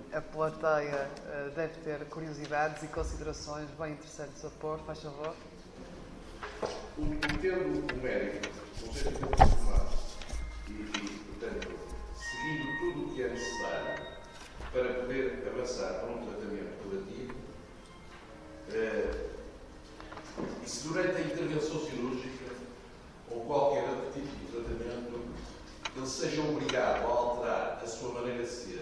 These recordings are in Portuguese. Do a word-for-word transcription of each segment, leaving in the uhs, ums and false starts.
a plateia uh, deve ter curiosidades e considerações bem interessantes a pôr. Faz favor. O tendo o médico, não seja muito formado, e, e, portanto, seguindo tudo o que é necessário para poder avançar para um tratamento curativo, eh, e se durante a intervenção cirúrgica ou qualquer outro tipo de tratamento ele seja obrigado a alterar a sua maneira de ser,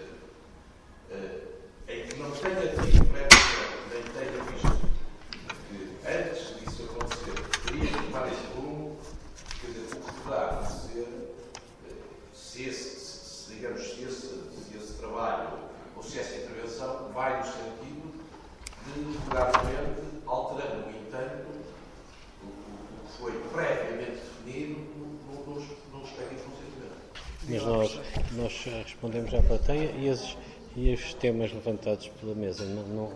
eh, em que não tenha tido previamente, nem tenha visto que antes disso acontecer teria que tomar esse rumo, quer dizer, o que poderá acontecer, eh, se, esse, se, digamos, se, esse, se esse trabalho ou se essa intervenção vai no sentido de, gradualmente, alterando, no entanto, o, o, o que foi previamente definido no, nos, nos técnicos de consentimento. Mas nós, nós respondemos à plateia e, as, e os temas levantados pela mesa não, não,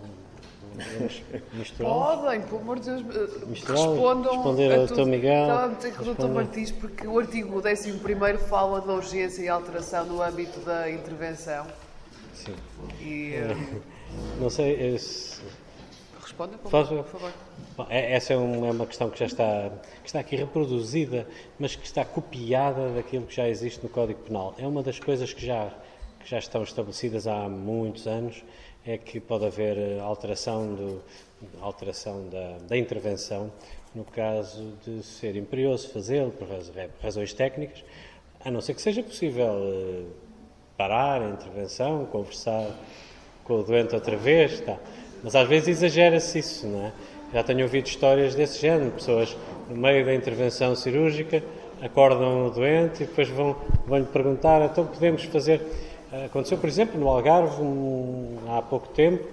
não misturá-los? Podem, pelo amor de Deus, Misturá-los? respondam Responder a ao tudo. doutor Miguel? Estava a dizer que o doutor Martins, porque o artigo décimo primeiro fala da urgência e alteração no âmbito da intervenção. Sim. E, não sei... Se... Responda, por Faz... favor. Bom, essa é uma, é uma questão que já está, que está aqui reproduzida, mas que está copiada daquilo que já existe no Código Penal. É uma das coisas que já, que já estão estabelecidas há muitos anos, é que pode haver alteração, do, alteração da, da intervenção no caso de ser imperioso fazê-lo por razões técnicas, a não ser que seja possível parar a intervenção, conversar com o doente outra vez, tá. Mas às vezes exagera-se isso, não é? Já tenho ouvido histórias desse género, pessoas no meio da intervenção cirúrgica acordam o doente e depois vão, vão-lhe perguntar, então podemos fazer... Aconteceu, por exemplo, no Algarve, um, há pouco tempo,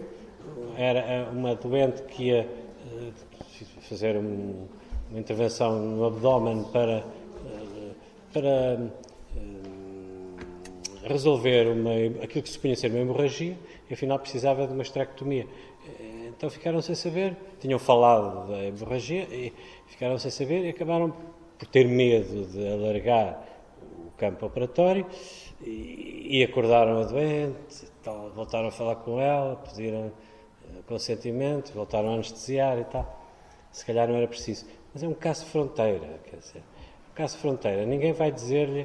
era uma doente que ia uh, fazer um, uma intervenção no abdômen para, uh, para uh, resolver uma, aquilo que se supunha ser uma hemorragia e afinal precisava de uma esterectomia. Então ficaram sem saber, tinham falado da hemorragia e ficaram sem saber e acabaram por ter medo de alargar o campo operatório e, e acordaram a doente, tal, voltaram a falar com ela, pediram consentimento, voltaram a anestesiar e tal. Se calhar não era preciso. Mas é um caso de fronteira, quer dizer, um caso de fronteira. Ninguém vai dizer-lhe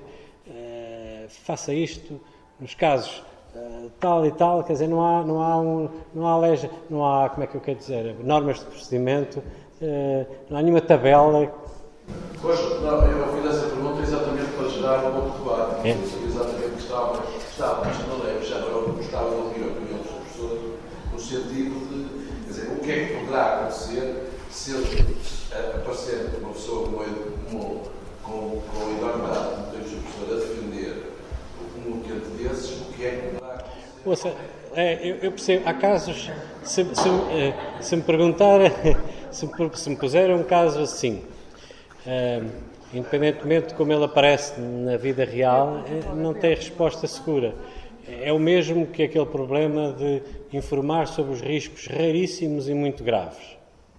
uh, faça isto nos casos Uh, tal e tal, quer dizer, não há, não há, um, não há leja, não há, como é que eu quero dizer, normas de procedimento, uh, não há nenhuma tabela. Pois, não, eu fiz essa pergunta exatamente para gerar um outro debate, É. Eu sabia exatamente que estava, estava, mas não lembro, já agora eu gostava de ouvir a opinião dos professores, no sentido de, quer dizer, o que é que poderá acontecer se ele aparecer uma pessoa com, com, com, com a enormidade que tem o professor a defender um utente desses, o que é que poderá acontecer? Ouça, é, eu, eu percebo, há casos, se, se, se me perguntar, se, se me puser um caso assim, uh, independentemente de como ele aparece na vida real, não tem resposta segura. É o mesmo que aquele problema de informar sobre os riscos raríssimos e muito graves.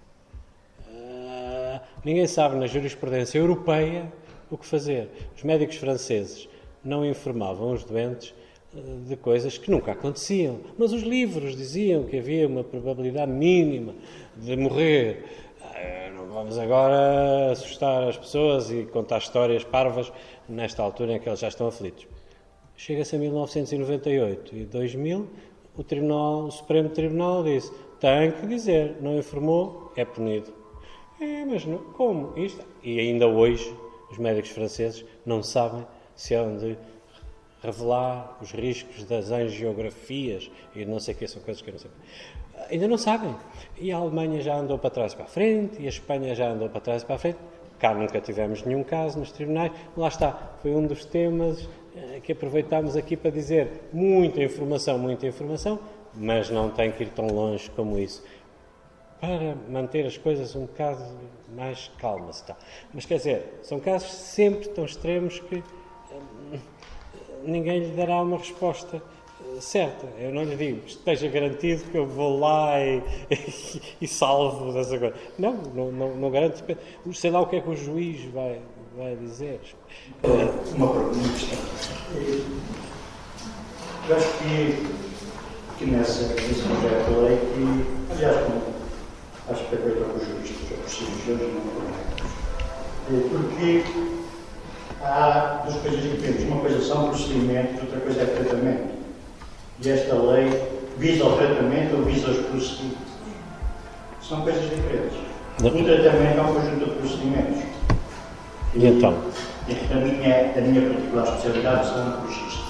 Uh, ninguém sabe na jurisprudência europeia o que fazer. Os médicos franceses não informavam os doentes de coisas que nunca aconteciam. Mas os livros diziam que havia uma probabilidade mínima de morrer. Não vamos agora assustar as pessoas e contar histórias parvas nesta altura em que eles já estão aflitos. Chega-se a mil novecentos e noventa e oito e dois mil, o, Tribunal, o Supremo Tribunal disse, tem que dizer, não informou, é punido. É, mas não, como? Isto? E ainda hoje os médicos franceses não sabem se hão de revelar os riscos das angiografias e não sei o que, são coisas que eu não sei. Ainda não sabem. E a Alemanha já andou para trás e para a frente, e a Espanha já andou para trás e para a frente. Cá nunca tivemos nenhum caso nos tribunais. Lá está, foi um dos temas que aproveitámos aqui para dizer muita informação, muita informação, mas não tem que ir tão longe como isso. Para manter as coisas um bocado mais calmas. Tá. Mas quer dizer, são casos sempre tão extremos que hum, ninguém lhe dará uma resposta certa. Eu não lhe digo que esteja garantido que eu vou lá e, e, e salvo dessa coisa. Não, não, não, não garanto. Sei lá o que é que o juiz vai, vai dizer. Uma pergunta. Eu acho que que nessa, nesse projeto de lei, que, aliás, acho que é feito aos juristas, aos cirurgiões, não é? Porque há duas coisas diferentes. Uma coisa são procedimentos, outra coisa é tratamento. E esta lei visa o tratamento ou visa os procedimentos. São coisas diferentes. Não. Um tratamento é um conjunto de procedimentos. E, e então? A minha, a minha particular especialidade sou oncologista.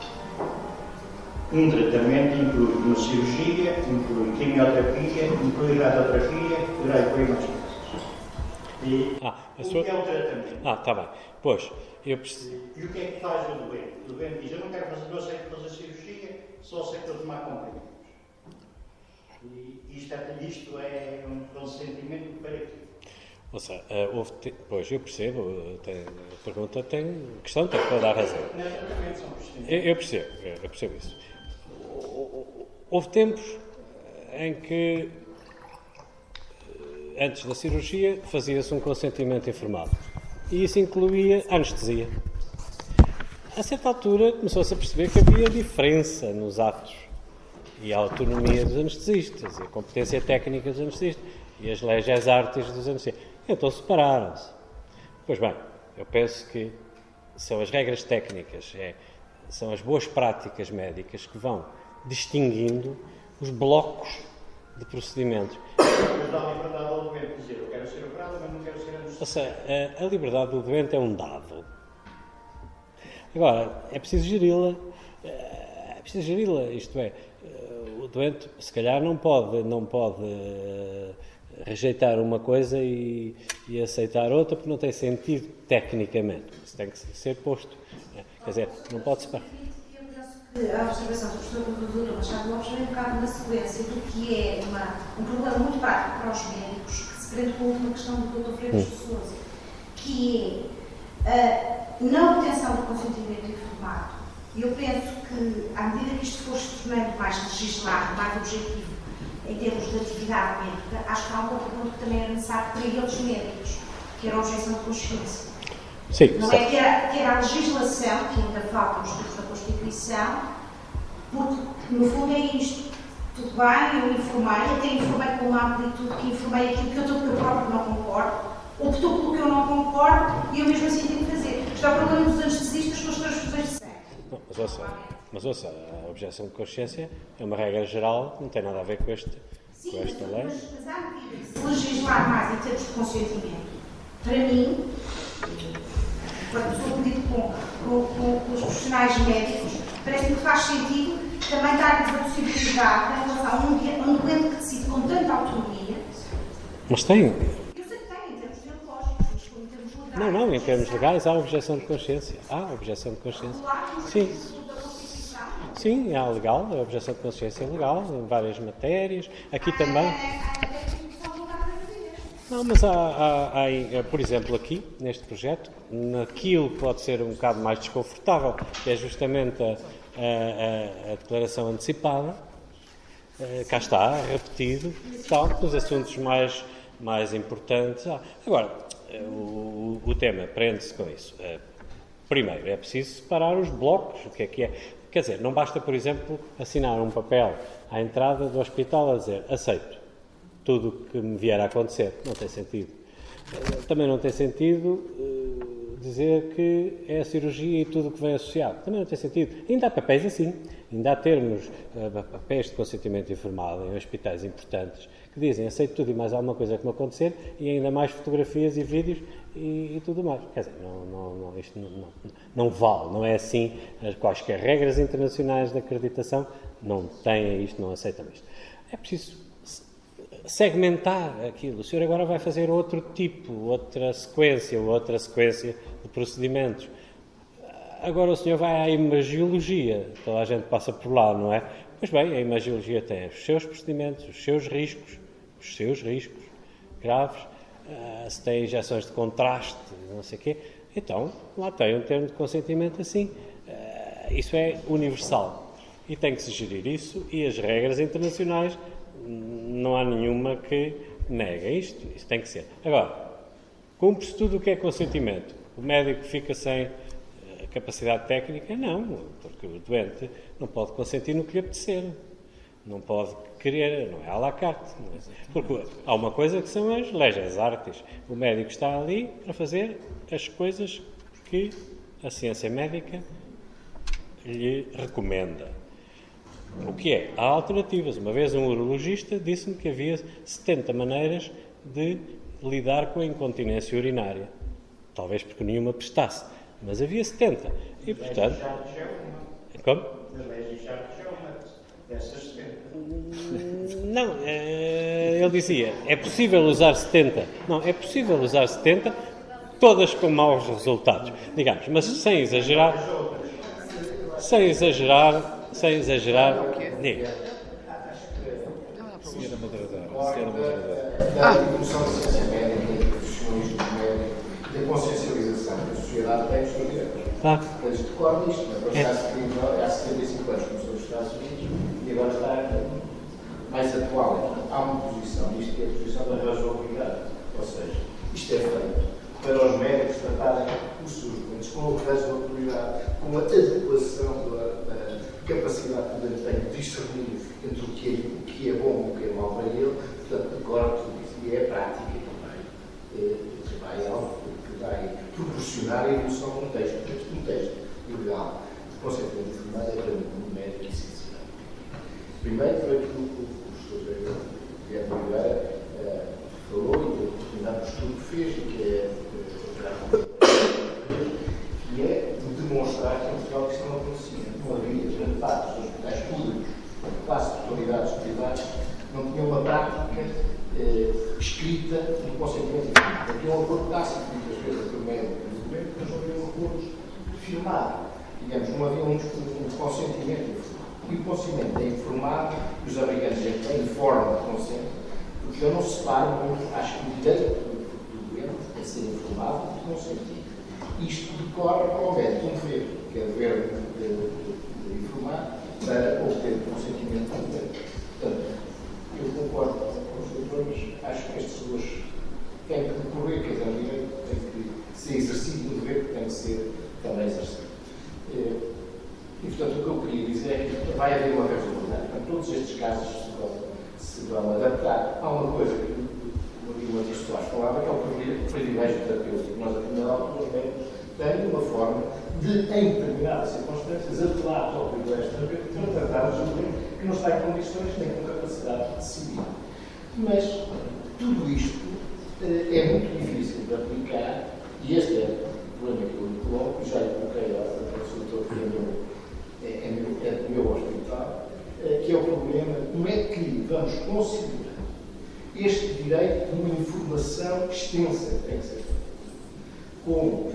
Um tratamento inclui uma cirurgia, inclui quimioterapia, inclui radioterapia, poderá incluir mais coisas. E ah, o sua... que é o tratamento? Ah, está bem. Pois, eu preciso... E o que é que faz o doente? O doente diz, eu não quero fazer, não aceito fazer cirurgia, só aceito tomar comprimidos. E isto é, isto é um consentimento para quê? Ou seja, uh, houve te... pois, eu percebo, tem, a pergunta tem questão, tem toda a razão. Eu, eu percebo, eu percebo isso. Houve tempos em que, antes da cirurgia, fazia-se um consentimento informado. E isso incluía anestesia. A certa altura começou-se a perceber que havia diferença nos atos e a autonomia dos anestesistas, e a competência técnica dos anestesistas e as leges artes dos anestesistas. Então separaram-se. Pois bem, eu penso que são as regras técnicas, é, são as boas práticas médicas que vão distinguindo os blocos de procedimentos. Mas dá a liberdade ao doente dizer, eu quero ser operado, mas não quero ser anestesiado. Ou seja, a, a liberdade do doente é um dado. Agora, é preciso geri-la. É preciso geri-la, isto é, o doente, se calhar, não pode, não pode rejeitar uma coisa e, e aceitar outra porque não tem sentido tecnicamente. Isso tem que ser posto. Quer dizer, não pode separar. A observação do professor doutor Machado Lopes vem um bocado na sequência do que é uma, um problema muito prático para os médicos, que se prende com a última questão do doutor Freitas de Sousa, que é a não obtenção do consentimento informado. E eu penso que, à medida que isto for se tornando mais legislado, mais objetivo, em termos de atividade médica, acho que há um contraponto que também era necessário para eles médicos, que era a objeção de consciência. Sim, não certo. é que era, que era a legislação, que ainda falta nos termos da Constituição, porque, no fundo, é isto. Tudo bem, eu informei, até informei com uma amplitude que informei aquilo que eu, eu próprio não concordo, optou pelo que eu não concordo e eu mesmo assim tenho que fazer. Isto é o problema dos anestesistas com as transfusões de sangue. Não, mas ouça, mas ouça, a objeção de consciência é uma regra geral, não tem nada a ver com, este, Sim, com esta lei. Mas, mas há medida que se legislar mais em termos de consentimento, para mim, quando sou pedido com, com, com, com os profissionais médicos, parece-me que faz sentido também dar-lhes a possibilidade em relação a um, a um doente que decide com tanta autonomia. Mas tem. Eu sei que tem, em termos teológicos, mas em termos legais. Não, não, em termos legais há objeção de consciência. Há objeção de consciência. Sim. Sim, há legal, a objeção de consciência é legal, em várias matérias. Aqui também. Não, mas há, há, há, por exemplo, aqui, neste projeto, naquilo que pode ser um bocado mais desconfortável, que é justamente a, a, a, a declaração antecipada, uh, cá está, repetido, tal, nos assuntos mais, mais importantes. Ah, agora, o, o tema prende-se com isso. Uh, primeiro, é preciso separar os blocos, o que é que é. Quer dizer, não basta, por exemplo, assinar um papel à entrada do hospital a dizer aceito tudo o que me vier a acontecer. Não tem sentido. Também não tem sentido uh, dizer que é a cirurgia e tudo o que vem associado. Também não tem sentido. Ainda há papéis assim. Ainda há termos, uh, papéis de consentimento informado em hospitais importantes que dizem aceito tudo e mais alguma coisa que me acontecer e ainda mais fotografias e vídeos e, e tudo mais. Quer dizer, não, não, não, isto não, não, não vale. Não é assim. As quaisquer regras internacionais de acreditação não têm isto, não aceitam isto. É preciso segmentar aquilo. O senhor agora vai fazer outro tipo, outra sequência, outra sequência de procedimentos. Agora o senhor vai à imagiologia, toda a gente passa por lá, não é? Pois bem, a imagiologia tem os seus procedimentos, os seus riscos, os seus riscos graves, uh, se tem injeções de contraste, não sei o quê, então lá tem um termo de consentimento assim. Uh, isso é universal e tem que se gerir isso e as regras internacionais não há nenhuma que negue isto. Isso tem que ser. Agora, cumpre-se tudo o que é consentimento. O médico fica sem capacidade técnica? Não, porque o doente não pode consentir no que lhe apetecer. Não pode querer, não é à la carte. Porque há uma coisa que são as leges artes. O médico está ali para fazer as coisas que a ciência médica lhe recomenda. O que é? Há alternativas. Uma vez um urologista disse-me que havia setenta maneiras de lidar com a incontinência urinária. Talvez porque nenhuma prestasse. Mas havia setenta. E, portanto... Como? Não, ele dizia, é possível usar setenta. Não, é possível usar setenta, todas com maus resultados, digamos, mas sem exagerar, sem exagerar, sem exagerar, diga. Senhora moderadora, senhora moderadora. Da evolução da ciência médica, do profissionalismo médico, da consciencialização da sociedade tem os seus direitos. Claro. Eles decordam isto, não é? Há setenta e cinco anos começou nos Estados Unidos e agora está mais atual. Há uma posição, isto é a posição da razoabilidade. Ou seja, isto é feito para os médicos tratarem os seus doentes com razoabilidade, com a adequação da, da capacidade que o doente tem de discernir entre o que, é, o que é bom e o que é mau para ele. Portanto, agora tudo isso. E é a prática que vai, que vai algo que vai proporcionar a evolução de um texto. Um texto legal, o conceito de enfermagem é para um médico essencial. Primeiro, foi aquilo que o professor Guilherme Oliveira uh, falou e a oportunidade do estudo que fez, que é, que é de demonstrar que em Portugal isto não acontecia. Não havia grande parte dos hospitais públicos, quase totalidades privadas, não tinham uma prática uh, escrita do consentimento informado. Havia um acordo tácito, muitas vezes, entre o médico e o governo, mas não havia um acordo firmado. Digamos, não havia um, um consentimento informado. E o consentimento é informado, os americanos é em forma de consentimento, porque eu não separo muito, acho que o direito do, do doente é ser informado e consentir. Isto decorre ao médico um dever, que é o dever de, de, de informar para obter o consentimento do doente. Portanto, eu concordo com os doutores, acho que estas duas têm que decorrer, quer dizer, o direito tem que ser exercido, o dever tem que ser também exercido. E, portanto, o que eu queria dizer é que vai haver uma razoabilidade. Portanto, todos estes casos se vão, se vão adaptar. Há uma coisa que o Guilherme Soares falava, que é o privilégio terapêutico. Nós, a primeira altura, os médicos têm uma forma de, em determinadas circunstâncias, apelar ao privilégio terapêutico para tratar um doente que não está em condições nem com capacidade de decidir. Mas tudo isto é muito difícil de aplicar e este é o problema que eu lhe coloco, já lhe coloquei ao consultor que é, meu, é, é, meu, é do meu hospital, é, que é o problema como é que vamos considerar este direito de uma informação extensa que tem que ser feita, com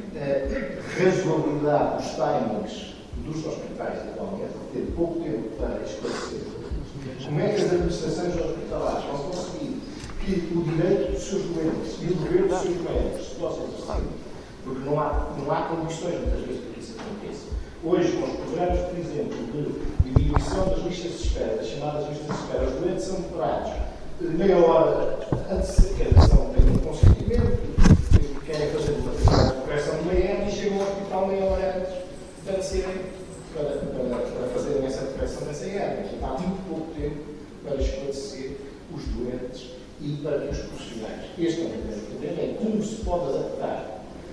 a razoabilidade dos timings dos hospitais atualmente, ter pouco tempo para esclarecer como é que as administrações hospitalares vão conseguir que o direito dos seus doentes e o dever dos seus médicos se possam exercer. Porque não há, não há condições, muitas vezes, para que isso aconteça. Hoje, com os programas, por exemplo, de diminuição das listas de espera, das chamadas listas de espera, os doentes são operados meia hora antes de que a são têm um consentimento, querem fazer uma determinada correção de meia e chegam ao hospital meia hora antes para, serem, para, para, para fazerem essa correção dessa hernia. Há muito pouco tempo para esclarecer os doentes e para que os profissionais. Este é o primeiro problema, é como se pode adaptar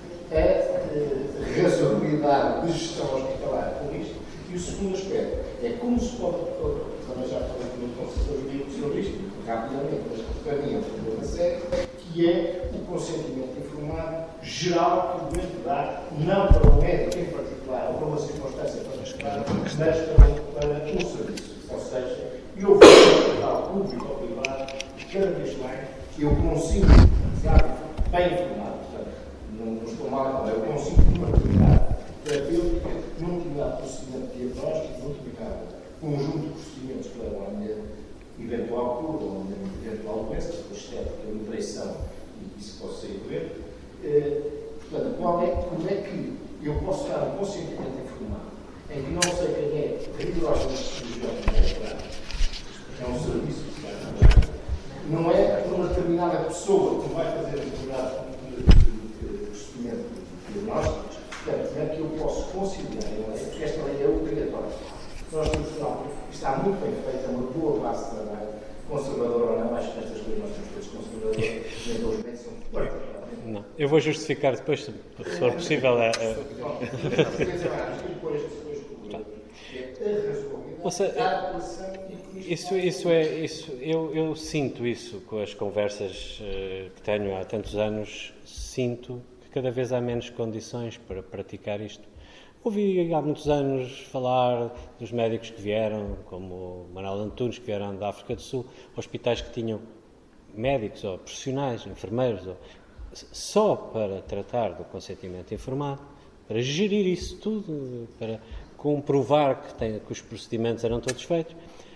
a razoabilidade de gestão hospitalar com isto. E o segundo aspecto é como se pode, também já falei com o consultor sobre isto, rapidamente, mas para mim é um problema sério, que é o consentimento informado geral que o doente dá, não para o médico em particular, ou para uma circunstância particular, mas para, para um serviço. Ou seja, eu vou ao hospital público ou privado, cada vez mais eu consigo estar bem informado. Não, não estou mal, eu consigo uma atividade terapêutica num determinado procedimento diagnóstico, num determinado conjunto de procedimentos para a minha eventual cura ou a minha eventual doença, depois estética, a nutrição e isso posso ser doente. Eh, portanto, qual é, como é que eu posso dar um consentimento informado em que não sei quem é rigorosamente cirurgião é um serviço que se vai dar, não é uma determinada pessoa que vai fazer um determinado procedimento diagnóstico, portanto, como é que eu posso considerar, porque esta lei é obrigatória. Nós, no Portugal, está muito muito bem feita, é uma boa base de trabalho, conservadora ou não, acho que estas coisas nós temos todos conservadores, nem todos os médicos são fortes. Não. Eu vou justificar depois, se for possível, a... a... Ouça, isso, isso é, isso, eu, eu sinto isso com as conversas uh, que tenho há tantos anos, sinto que cada vez há menos condições para praticar isto. Ouvi há muitos anos falar dos médicos que vieram, como o Manuel Antunes, que vieram da África do Sul, hospitais que tinham médicos ou profissionais, enfermeiros, ou, só para tratar do consentimento informado, para gerir isso tudo, para comprovar que, tem, que os procedimentos eram todos feitos.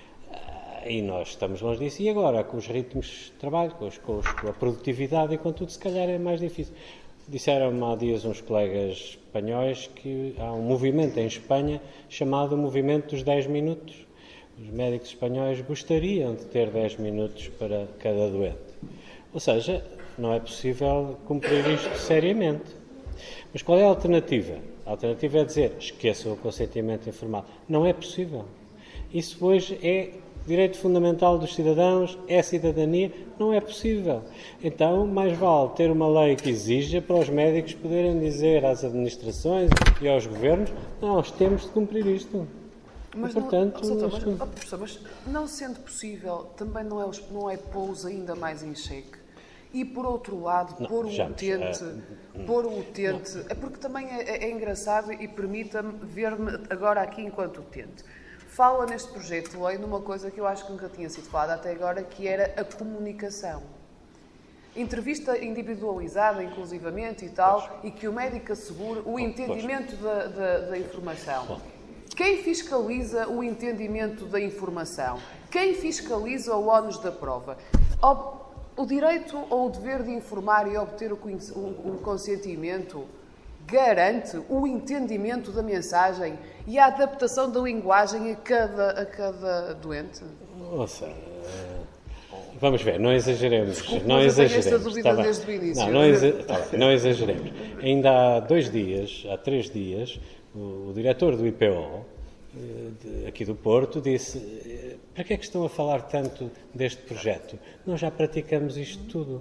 E nós estamos longe disso. E agora, com os ritmos de trabalho, com, os, com, os, com a produtividade e com tudo, se calhar é mais difícil. Disseram-me há dias uns colegas espanhóis que há um movimento em Espanha chamado Movimento dos dez minutos. Os médicos espanhóis gostariam de ter dez minutos para cada doente. Ou seja, não é possível cumprir isto seriamente. Mas qual é a alternativa? A alternativa é dizer, esqueçam o consentimento informado. Não é possível. Isso hoje é direito fundamental dos cidadãos, é cidadania, não é possível. Então, mais vale ter uma lei que exija para os médicos poderem dizer às administrações e aos governos, nós temos de cumprir isto. Mas, e, portanto, não, doutor, isto... mas, oh, professor, mas não sendo possível, também não é, não é pô-los ainda mais em xeque? E, por outro lado, não, pôr o utente, uh, pôr o utente, é porque também é, é engraçado e permita-me ver-me agora aqui enquanto utente. Fala neste projeto de lei numa coisa que eu acho que nunca tinha sido falada até agora, que era a comunicação. Entrevista individualizada, inclusivamente e tal, e que o médico assegure o entendimento da, da, da informação. Quem fiscaliza o entendimento da informação? Quem fiscaliza o ónus da prova? O direito ou o dever de informar e obter o, o, o consentimento garante o entendimento da mensagem e a adaptação da linguagem a cada, a cada doente? Nossa, vamos ver, não exageremos. Desculpe, não mas exageremos. Eu tenho esta dúvida tá desde o início. Não, não, exa tá não exageremos. Ainda há dois dias, há três dias, o, o diretor do I P O, de, aqui do Porto, disse: para que é que estão a falar tanto deste projeto? Nós já praticamos isto tudo.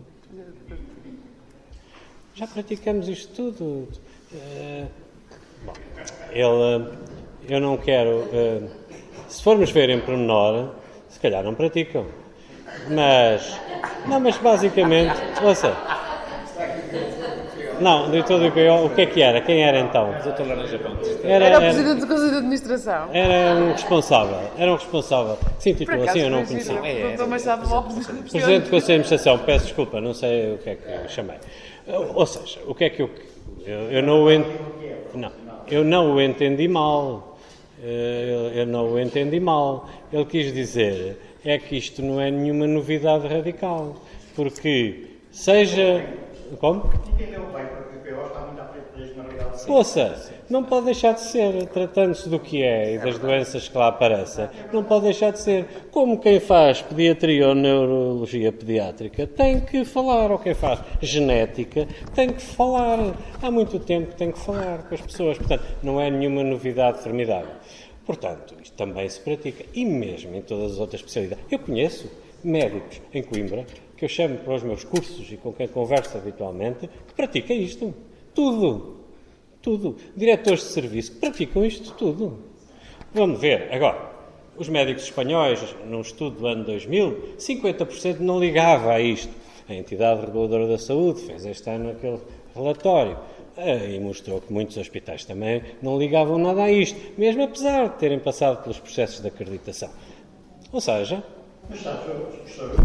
Já praticamos isto tudo. Uh, bom, ele, eu não quero... Uh, se formos ver em pormenor, se calhar não praticam. Mas... Não, mas basicamente... Ouça... Não, de todo o que eu, o que é que era? Quem era então? doutor Laranja Pontes. Era, era o Presidente do Conselho de Administração. Era um responsável. Era um responsável. Sim, tipo assim, eu não conhecia. É, é, Presidente do Conselho de Administração, peço desculpa, não sei o que é que eu chamei. Ou seja, o que é que eu... Eu, eu não, o ent... não, eu não o entendi mal. Eu, eu não o entendi mal. Ele quis dizer é que isto não é nenhuma novidade radical. Porque, seja... Como? Entendeu bem, porque o P O está muito à frente da generalidade. Ouça, não pode deixar de ser, tratando-se do que é e das doenças que lá aparecem, não pode deixar de ser. Como quem faz pediatria ou neurologia pediátrica tem que falar, ou quem faz genética tem que falar. Há muito tempo que tem que falar com as pessoas, portanto, não é nenhuma novidade formidável. Portanto, isto também se pratica, e mesmo em todas as outras especialidades. Eu conheço médicos em Coimbra, que eu chamo para os meus cursos e com quem converso habitualmente, que pratica isto. Tudo. Tudo. Diretores de serviço que praticam isto tudo. Vamos ver. Agora, os médicos espanhóis, num estudo do ano dois mil, cinquenta por cento não ligava a isto. A entidade reguladora da saúde fez este ano aquele relatório e mostrou que muitos hospitais também não ligavam nada a isto, mesmo apesar de terem passado pelos processos de acreditação. Ou seja... Mas sabe, professor,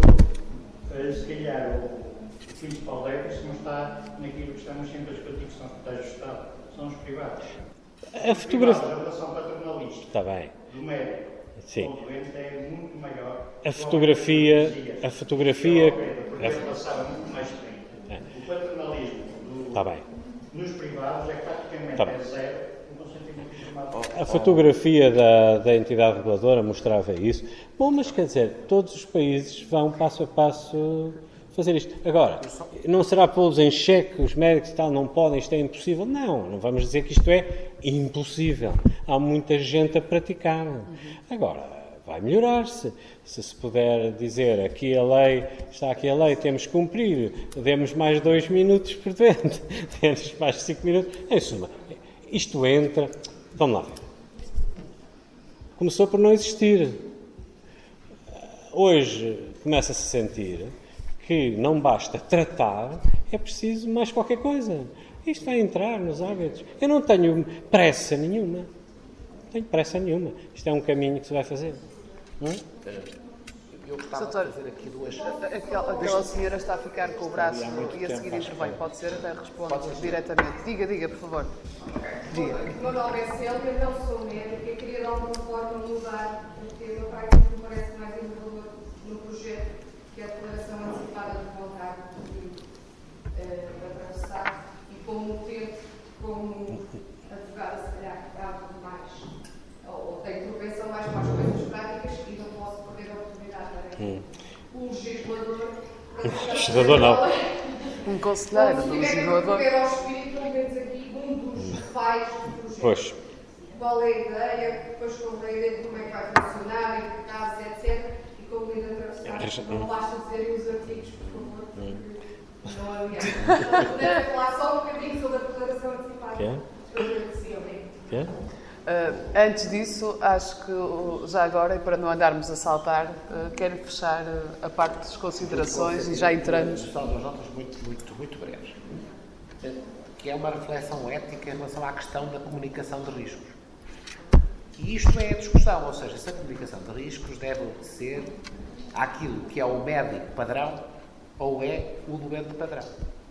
se calhar o principal déficit não está naquilo que estamos sempre a discutir, que são os hospitais do Estado, são os privados. A fotografia... A relação paternalista está bem. Do médico Sim. com o doente é muito maior. A fotografia... A fotografia... Porque ele passava muito mais tempo. É. O paternalismo do, está bem. nos privados é praticamente tá é zero. O consentimento informado. A fotografia da, da entidade reguladora mostrava isso. Bom, mas quer dizer, todos os países vão passo a passo fazer isto. Agora, não será pô-los em xeque, os médicos e tal, não podem, isto é impossível? Não, não vamos dizer que isto é impossível. Há muita gente a praticar. Agora, vai melhorar. Se, se se puder dizer aqui a lei, está aqui a lei, temos que cumprir, demos mais dois minutos por doente, demos mais cinco minutos. Em suma, isto entra. Vamos lá ver. Começou por não existir. Hoje começa-se a sentir que não basta tratar, é preciso mais qualquer coisa. Isto vai entrar nos hábitos. Eu não tenho pressa nenhuma. Não tenho pressa nenhuma. Isto é um caminho que se vai fazer. Não é? Eu gostava Doutor, de fazer aqui duas... Aquela, aquela senhora está a ficar com o braço e a seguir intervém. Pode ser? Até responde diretamente. Diga, diga, por favor. Diga. O meu nome é Célia, não sou médica. Eu queria de alguma forma mudar o tema para aquilo que me parece mais inovador no projeto, que é a declaração antecipada de vontade de uh, atravessar. E como utente, como advogada, se calhar, que dá mais, ou tenho propensão mais para as coisas práticas e não posso perder a oportunidade. Hum. Um legislador. Legislador não. Um conselheiro do legislador. Se tiver ao espírito, pelo menos aqui, um dos pais do projeto. Pois. Qual é a ideia? Depois qual é a ideia de como é que vai funcionar, em que casos, etcétera. E como ainda atravessar. Não basta dizerem os artigos, por favor. Hum. Não é aliás. Podemos falar só um bocadinho sobre a declaração antecipada. Que é? Que é? Uh, antes disso, acho que uh, já agora, e para não andarmos a saltar, uh, quero fechar uh, a parte das considerações e já entramos. Só duas notas muito, muito, muito breves. Que é uma reflexão ética em relação à questão da comunicação de riscos. E isto é a discussão, ou seja, se a comunicação de riscos deve obedecer àquilo que é o médico padrão ou é o doente padrão.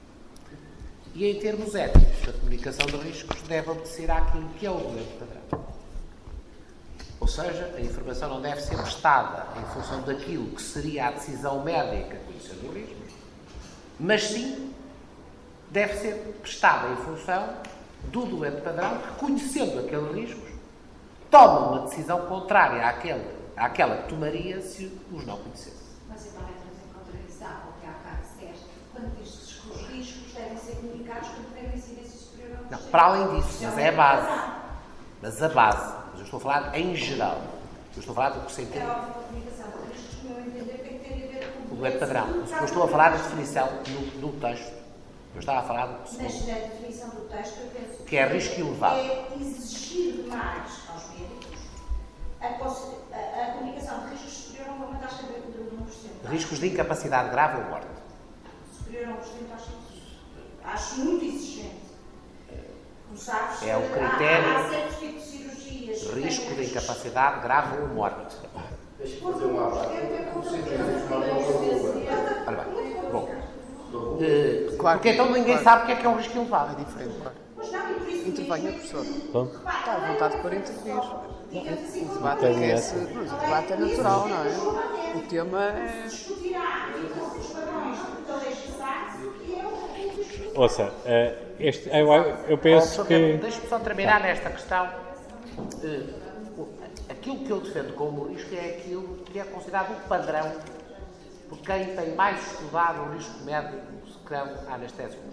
E em termos éticos, a comunicação de riscos deve obedecer àquilo que é o doente padrão. Ou seja, a informação não deve ser prestada em função daquilo que seria a decisão médica conhecendo os riscos, mas sim deve ser prestada em função do doente padrão que, conhecendo aqueles riscos, toma uma decisão contrária àquela, àquela que tomaria se os não conhecesse. Mas então entramos em contradição, porque há bocado disseste, quando diz-se que os riscos devem ser comunicados quando têm incidência superior ao Não, para além disso, mas é a base. Mas a base. Mas eu estou a falar em geral. Eu estou a falar do que se entende. É óbvio que a comunicação de riscos, no meu entender, tem que ter a ver com O doente padrão. Eu estou a falar da definição no, no texto. Eu estava a falar do que se Mas na definição do texto, eu penso que é risco elevado. É exigir mais aos médicos a, a, a comunicação de riscos superior a uma taxa de um por cento. Riscos de incapacidade grave ou morte. Superior a um por cento, acho, acho muito exigente. Como sabes, é o critério. Há, há certos tipos de cirurgias. Risco de incapacidade grave ou morte. Deixa-me fazer uma parte. Olha bem. Bom. Uh, Claro, porque então ninguém claro. sabe o que é que é um risco elevado. É diferente, claro. Mas não, e por isso Intervenha, professor. Bom. Está à vontade para intervir. assim, O debate é, que é, o debate é natural, não é? O tema é... discutirá os padrões da legislação e é o Ouça, uh, este, eu, eu penso que... Deixe-me só terminar nesta questão. Uh, aquilo que eu defendo como risco é aquilo que é considerado o padrão por quem tem mais estudado o risco médico que são anestésicos.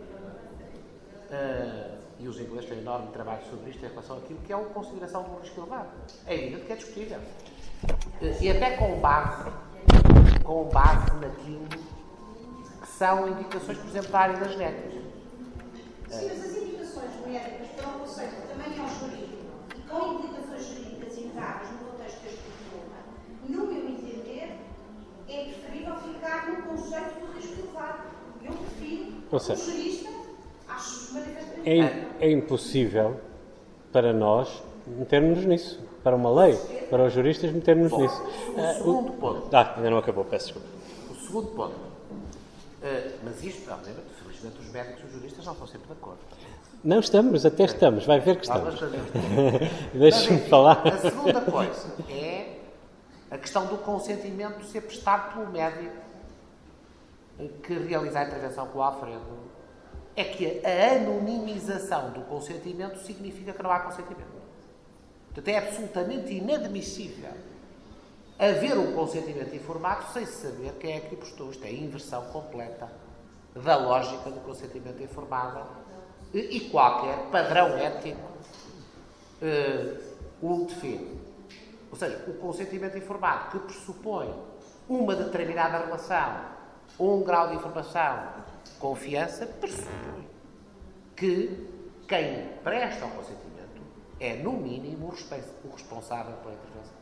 Uh, e os ingleses têm enorme trabalho sobre isto em relação àquilo que é a consideração do risco elevado. É evidente que é discutível. Uh, e até com base, com base naquilo que são indicações, por exemplo, da área da genética. Sim, mas as indicações médicas para um conceito que também é um jurídico e com implicações jurídicas integradas no contexto deste diploma, no meu entender, é preferível ficar no conceito do risco elevado. Eu prefiro, como jurista, acho manifestamente... É, é impossível para nós metermos nisso. Para uma lei, para os juristas metermos Bom, nisso. O segundo uh, ponto. Ah, ainda não acabou, peço desculpa. O segundo ponto. Uh, mas isto, obviamente, felizmente os médicos e os juristas não estão sempre de acordo. Não estamos, até estamos, vai ver que estamos. Deixe-me falar. A segunda coisa é a questão do consentimento ser prestado pelo médico que realiza a intervenção com o Alfredo. É que a anonimização do consentimento significa que não há consentimento. Portanto, é absolutamente inadmissível haver um consentimento informado sem saber quem é que prestou. Isto é a inversão completa da lógica do consentimento informado e qualquer padrão ético uh, o define. Ou seja, o consentimento informado, que pressupõe uma determinada relação ou um grau de informação, confiança, pressupõe que quem presta o consentimento é, no mínimo, o responsável pela intervenção.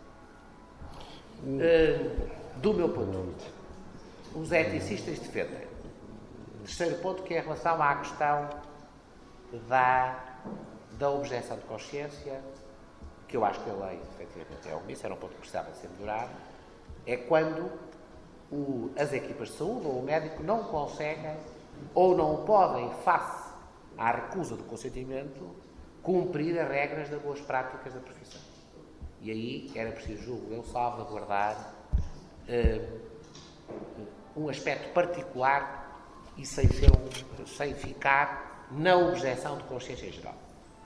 Uh, do meu ponto de vista, os eticistas defendem. Terceiro ponto, que é em relação à questão da, da objeção de consciência, que eu acho que a lei, efetivamente, é omissa, era um ponto que precisava ser melhorado, é quando o, as equipas de saúde ou o médico não conseguem ou não podem, face à recusa do consentimento, cumprir as regras das boas práticas da profissão. E aí era preciso, julgo eu, salvaguardar uh, um aspecto particular e sem, ser um, sem ficar na objeção de consciência em geral.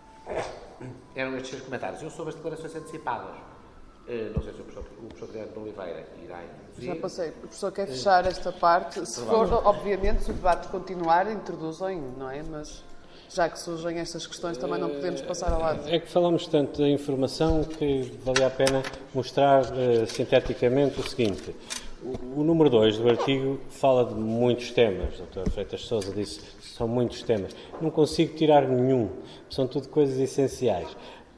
Eram estes seus comentários. Eu, sobre as declarações antecipadas, uh, não sei se o professor, o professor Guilherme de Oliveira irá introduzir. Já passei. O professor quer fechar esta parte. Se for, obviamente, se o debate continuar, introduzem, não é? Mas já que surgem estas questões, também não podemos passar ao lado. É que falamos tanto da informação que valia a pena mostrar uh, sinteticamente o seguinte. O, o número dois do artigo fala de muitos temas. O doutor Freitas de Sousa disse que são muitos temas. Não consigo tirar nenhum. São tudo coisas essenciais.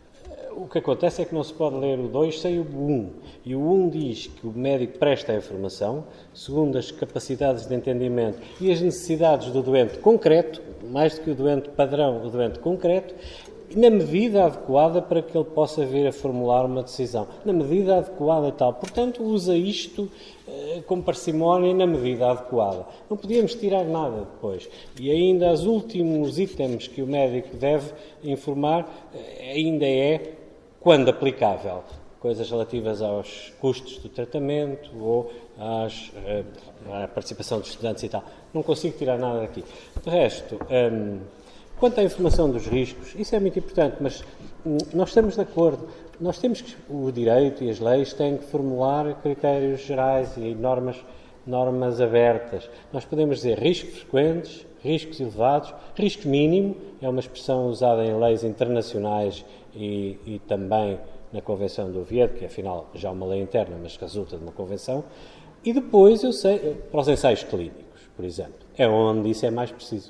O que acontece é que não se pode ler o dois sem o um. E o um diz que o médico presta a informação segundo as capacidades de entendimento e as necessidades do doente concreto, mais do que o doente padrão, o doente concreto, na medida adequada para que ele possa vir a formular uma decisão. Na medida adequada e tal. Portanto, usa isto eh, com parcimónia e na medida adequada. Não podíamos tirar nada depois. E ainda os últimos itens que o médico deve informar eh, ainda é quando aplicável. Coisas relativas aos custos do tratamento ou às, eh, à participação dos estudantes e tal. Não consigo tirar nada daqui. De resto, hum, quanto à informação dos riscos, isso é muito importante, mas hum, nós estamos de acordo. Nós temos que, o direito e as leis têm que formular critérios gerais e normas, normas abertas. Nós podemos dizer riscos frequentes, riscos elevados, risco mínimo, é uma expressão usada em leis internacionais e, e também na Convenção do Oviedo, que afinal já é uma lei interna, mas resulta de uma convenção. E depois, eu sei, para os ensaios clínicos, por exemplo, é onde isso é mais preciso.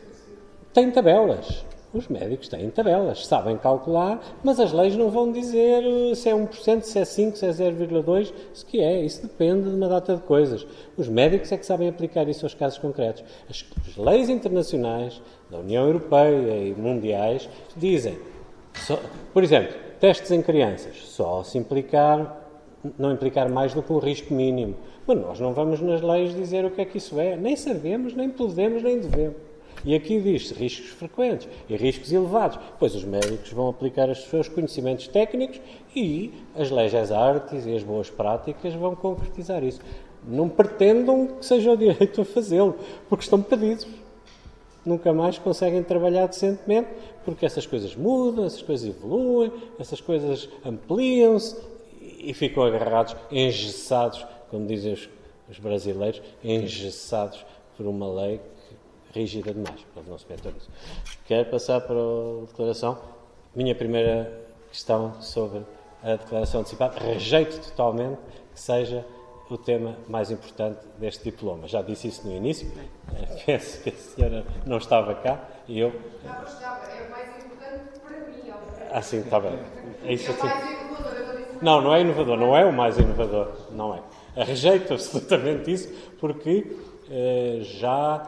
Tem tabelas. Os médicos têm tabelas, sabem calcular, mas as leis não vão dizer se é um por cento, se é cinco por cento, se é zero vírgula dois por cento, se que é. Isso depende de uma data de coisas. Os médicos é que sabem aplicar isso aos casos concretos. As, as leis internacionais, da União Europeia e mundiais, dizem, só, por exemplo, testes em crianças, só se implicar, não implicar mais do que um risco mínimo. Mas nós não vamos nas leis dizer o que é que isso é. Nem sabemos, nem podemos, nem devemos. E aqui diz-se riscos frequentes e riscos elevados. Pois os médicos vão aplicar os seus conhecimentos técnicos e as leis às artes e as boas práticas vão concretizar isso. Não pretendam que seja o direito a fazê-lo, porque estão pedidos. Nunca mais conseguem trabalhar decentemente, porque essas coisas mudam, essas coisas evoluem, essas coisas ampliam-se e ficam agarrados, engessados, como dizem os, os brasileiros, engessados por uma lei rígida demais, para não se meter nisso. Quero passar para a declaração. Minha primeira questão sobre a declaração antecipada. Rejeito totalmente que seja o tema mais importante deste diploma. Já disse isso no início. Penso que a senhora não estava cá e eu... Não, estava. É o mais importante para mim. Ah, sim, está bem. É isso é assim. mais inovador. Eu não disse Não, não é inovador. Não é o mais inovador. Não é. Rejeito absolutamente isso porque eh, já...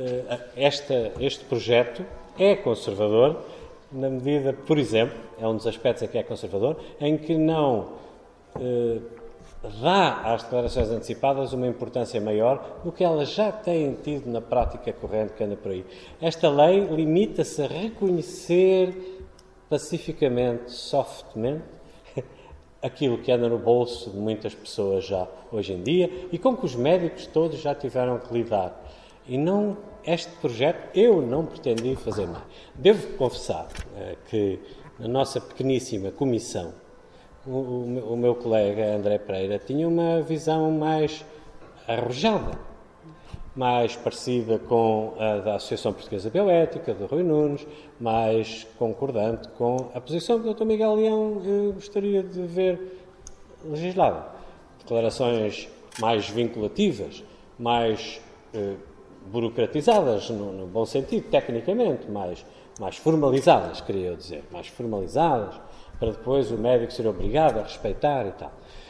Esta, este projeto é conservador na medida, por exemplo, é um dos aspectos em que é conservador, em que não eh, dá às declarações antecipadas uma importância maior do que elas já têm tido na prática corrente que anda por aí. Esta lei limita-se a reconhecer pacificamente, softmente, aquilo que anda no bolso de muitas pessoas já hoje em dia e com que os médicos todos já tiveram que lidar. E não, este projeto eu não pretendi fazer mais. Devo confessar eh, que na nossa pequeníssima comissão, o, o, o meu colega André Pereira tinha uma visão mais arrojada, mais parecida com a da Associação Portuguesa de Bioética, do Rui Nunes, mais concordante com a posição que o doutor Miguel Leão eh, gostaria de ver legislada. Declarações mais vinculativas, mais eh, burocratizadas, no, no bom sentido, tecnicamente, mais, mais formalizadas, queria eu dizer, mais formalizadas, para depois o médico ser obrigado a respeitar e tal.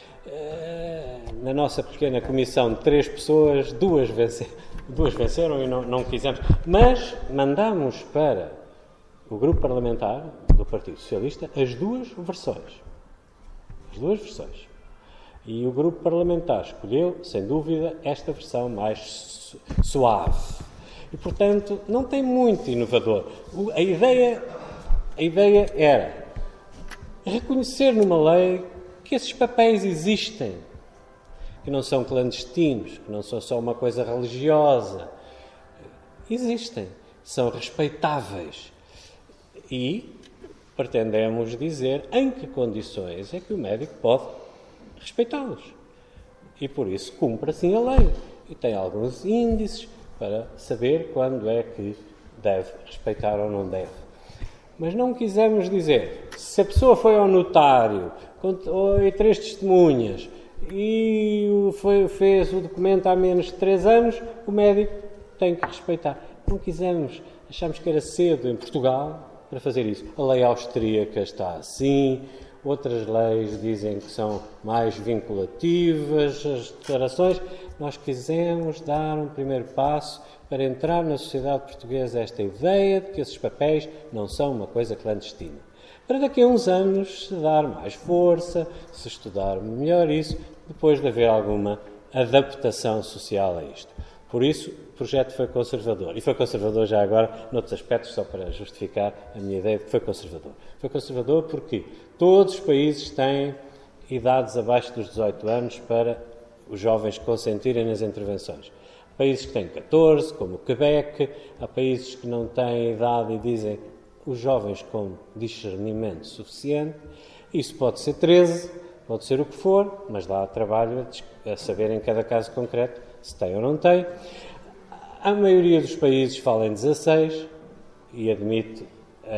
Eh, na nossa pequena comissão de três pessoas, duas, vence, duas venceram e não, não quisemos, mas mandamos para o grupo parlamentar do Partido Socialista as duas versões. As duas versões. E o grupo parlamentar escolheu, sem dúvida, esta versão mais suave. E, portanto, não tem muito inovador. A ideia, a ideia era reconhecer numa lei que esses papéis existem, que não são clandestinos, que não são só uma coisa religiosa. Existem, são respeitáveis. E pretendemos dizer em que condições é que o médico pode respeitá-los. E por isso cumpre assim a lei. E tem alguns índices para saber quando é que deve respeitar ou não deve. Mas não quisemos dizer, se a pessoa foi ao notário e três testemunhas e foi, fez o documento há menos de três anos, o médico tem que respeitar. Não quisemos, achamos que era cedo em Portugal para fazer isso. A lei austríaca está assim, outras leis dizem que são mais vinculativas, as declarações. Nós quisemos dar um primeiro passo para entrar na sociedade portuguesa esta ideia de que esses papéis não são uma coisa clandestina. Para daqui a uns anos se dar mais força, se estudar melhor isso, depois de haver alguma adaptação social a isto. Por isso, o projeto foi conservador. E foi conservador já agora, noutros aspectos, só para justificar a minha ideia de que foi conservador. Foi conservador porque todos os países têm idades abaixo dos dezoito anos para os jovens consentirem nas intervenções. Há países que têm catorze, como o Quebec, há países que não têm idade e dizem os jovens com discernimento suficiente. Isso pode ser treze, pode ser o que for, mas dá trabalho a saber em cada caso concreto se tem ou não tem. A maioria dos países fala em dezasseis e admite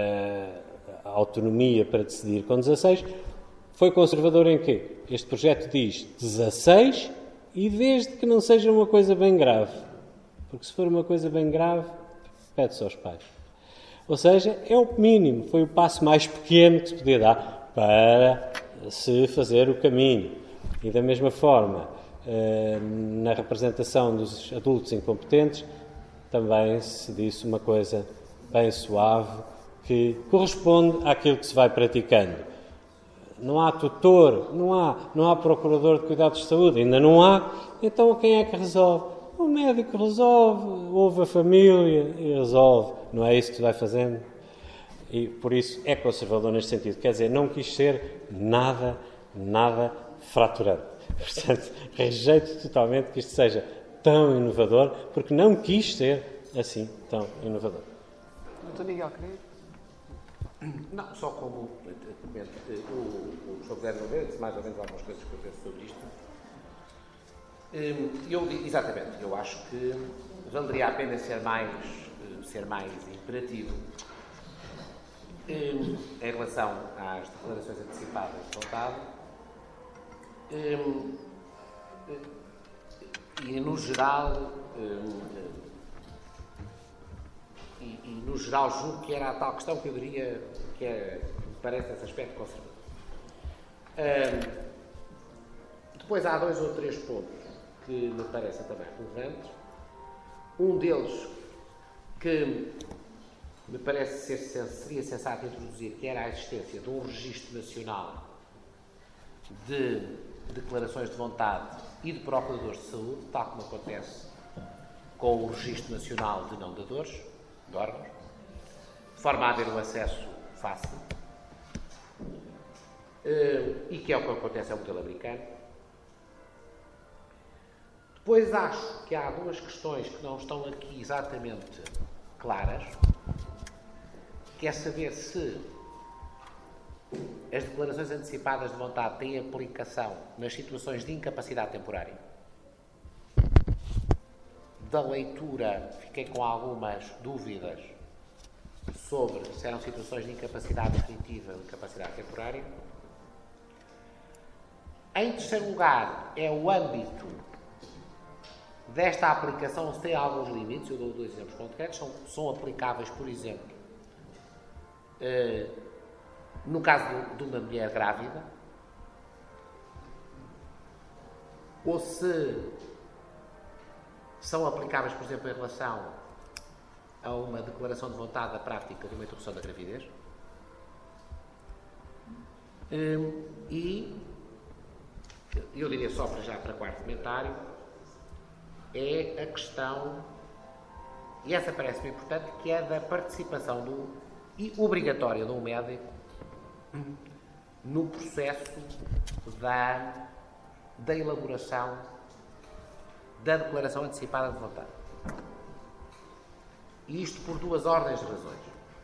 a autonomia para decidir com dezasseis. Foi conservador em quê? Este projeto diz dezasseis e desde que não seja uma coisa bem grave. Porque se for uma coisa bem grave, pede-se aos pais. Ou seja, é o mínimo, foi o passo mais pequeno que se podia dar para se fazer o caminho. E da mesma forma, na representação dos adultos incompetentes, também se disse uma coisa bem suave que corresponde àquilo que se vai praticando. Não há tutor, não há, não há procurador de cuidados de saúde, ainda não há, então quem é que resolve? O médico resolve, ouve a família e resolve. Não é isso que se vai fazendo? E por isso é conservador neste sentido. Quer dizer, não quis ser nada, nada fraturante. Portanto, rejeito totalmente que isto seja tão inovador, porque não quis ser assim tão inovador. doutor Miguel, queria? Não, só como comento, o, o professor Guilherme Nogueira disse mais ou menos algumas coisas que eu penso sobre isto. Eu, exatamente, eu acho que valeria a pena ser mais, ser mais imperativo em relação às declarações antecipadas de vontade e, no geral, e, e no geral julgo que era a tal questão que eu diria que é, me parece nesse aspecto conservador. Depois há dois ou três pontos que me parecem também relevantes. Um deles que me parece ser, seria sensato introduzir, que era a existência de um registro nacional de declarações de vontade e de procuradores de saúde, tal como acontece com o registro nacional de não dadores, de órgãos, de forma a haver um acesso fácil, e que é o que acontece ao modelo americano. Depois acho que há duas questões que não estão aqui exatamente claras, que é saber se as declarações antecipadas de vontade têm aplicação nas situações de incapacidade temporária. Da leitura, fiquei com algumas dúvidas sobre se eram situações de incapacidade definitiva ou incapacidade temporária. Em terceiro lugar, é o âmbito desta aplicação, se tem alguns limites. Eu dou dois exemplos concretos. São, são aplicáveis, por exemplo, eh, no caso de, de uma mulher grávida, ou se são aplicáveis, por exemplo, em relação a uma declaração de vontade da prática de uma interrupção da gravidez. Um, e eu diria só para já para quarto comentário, é a questão, e essa parece-me importante, que é da participação do, e obrigatória de um médico no processo da, da elaboração da declaração antecipada de vontade. E isto por duas ordens de razões.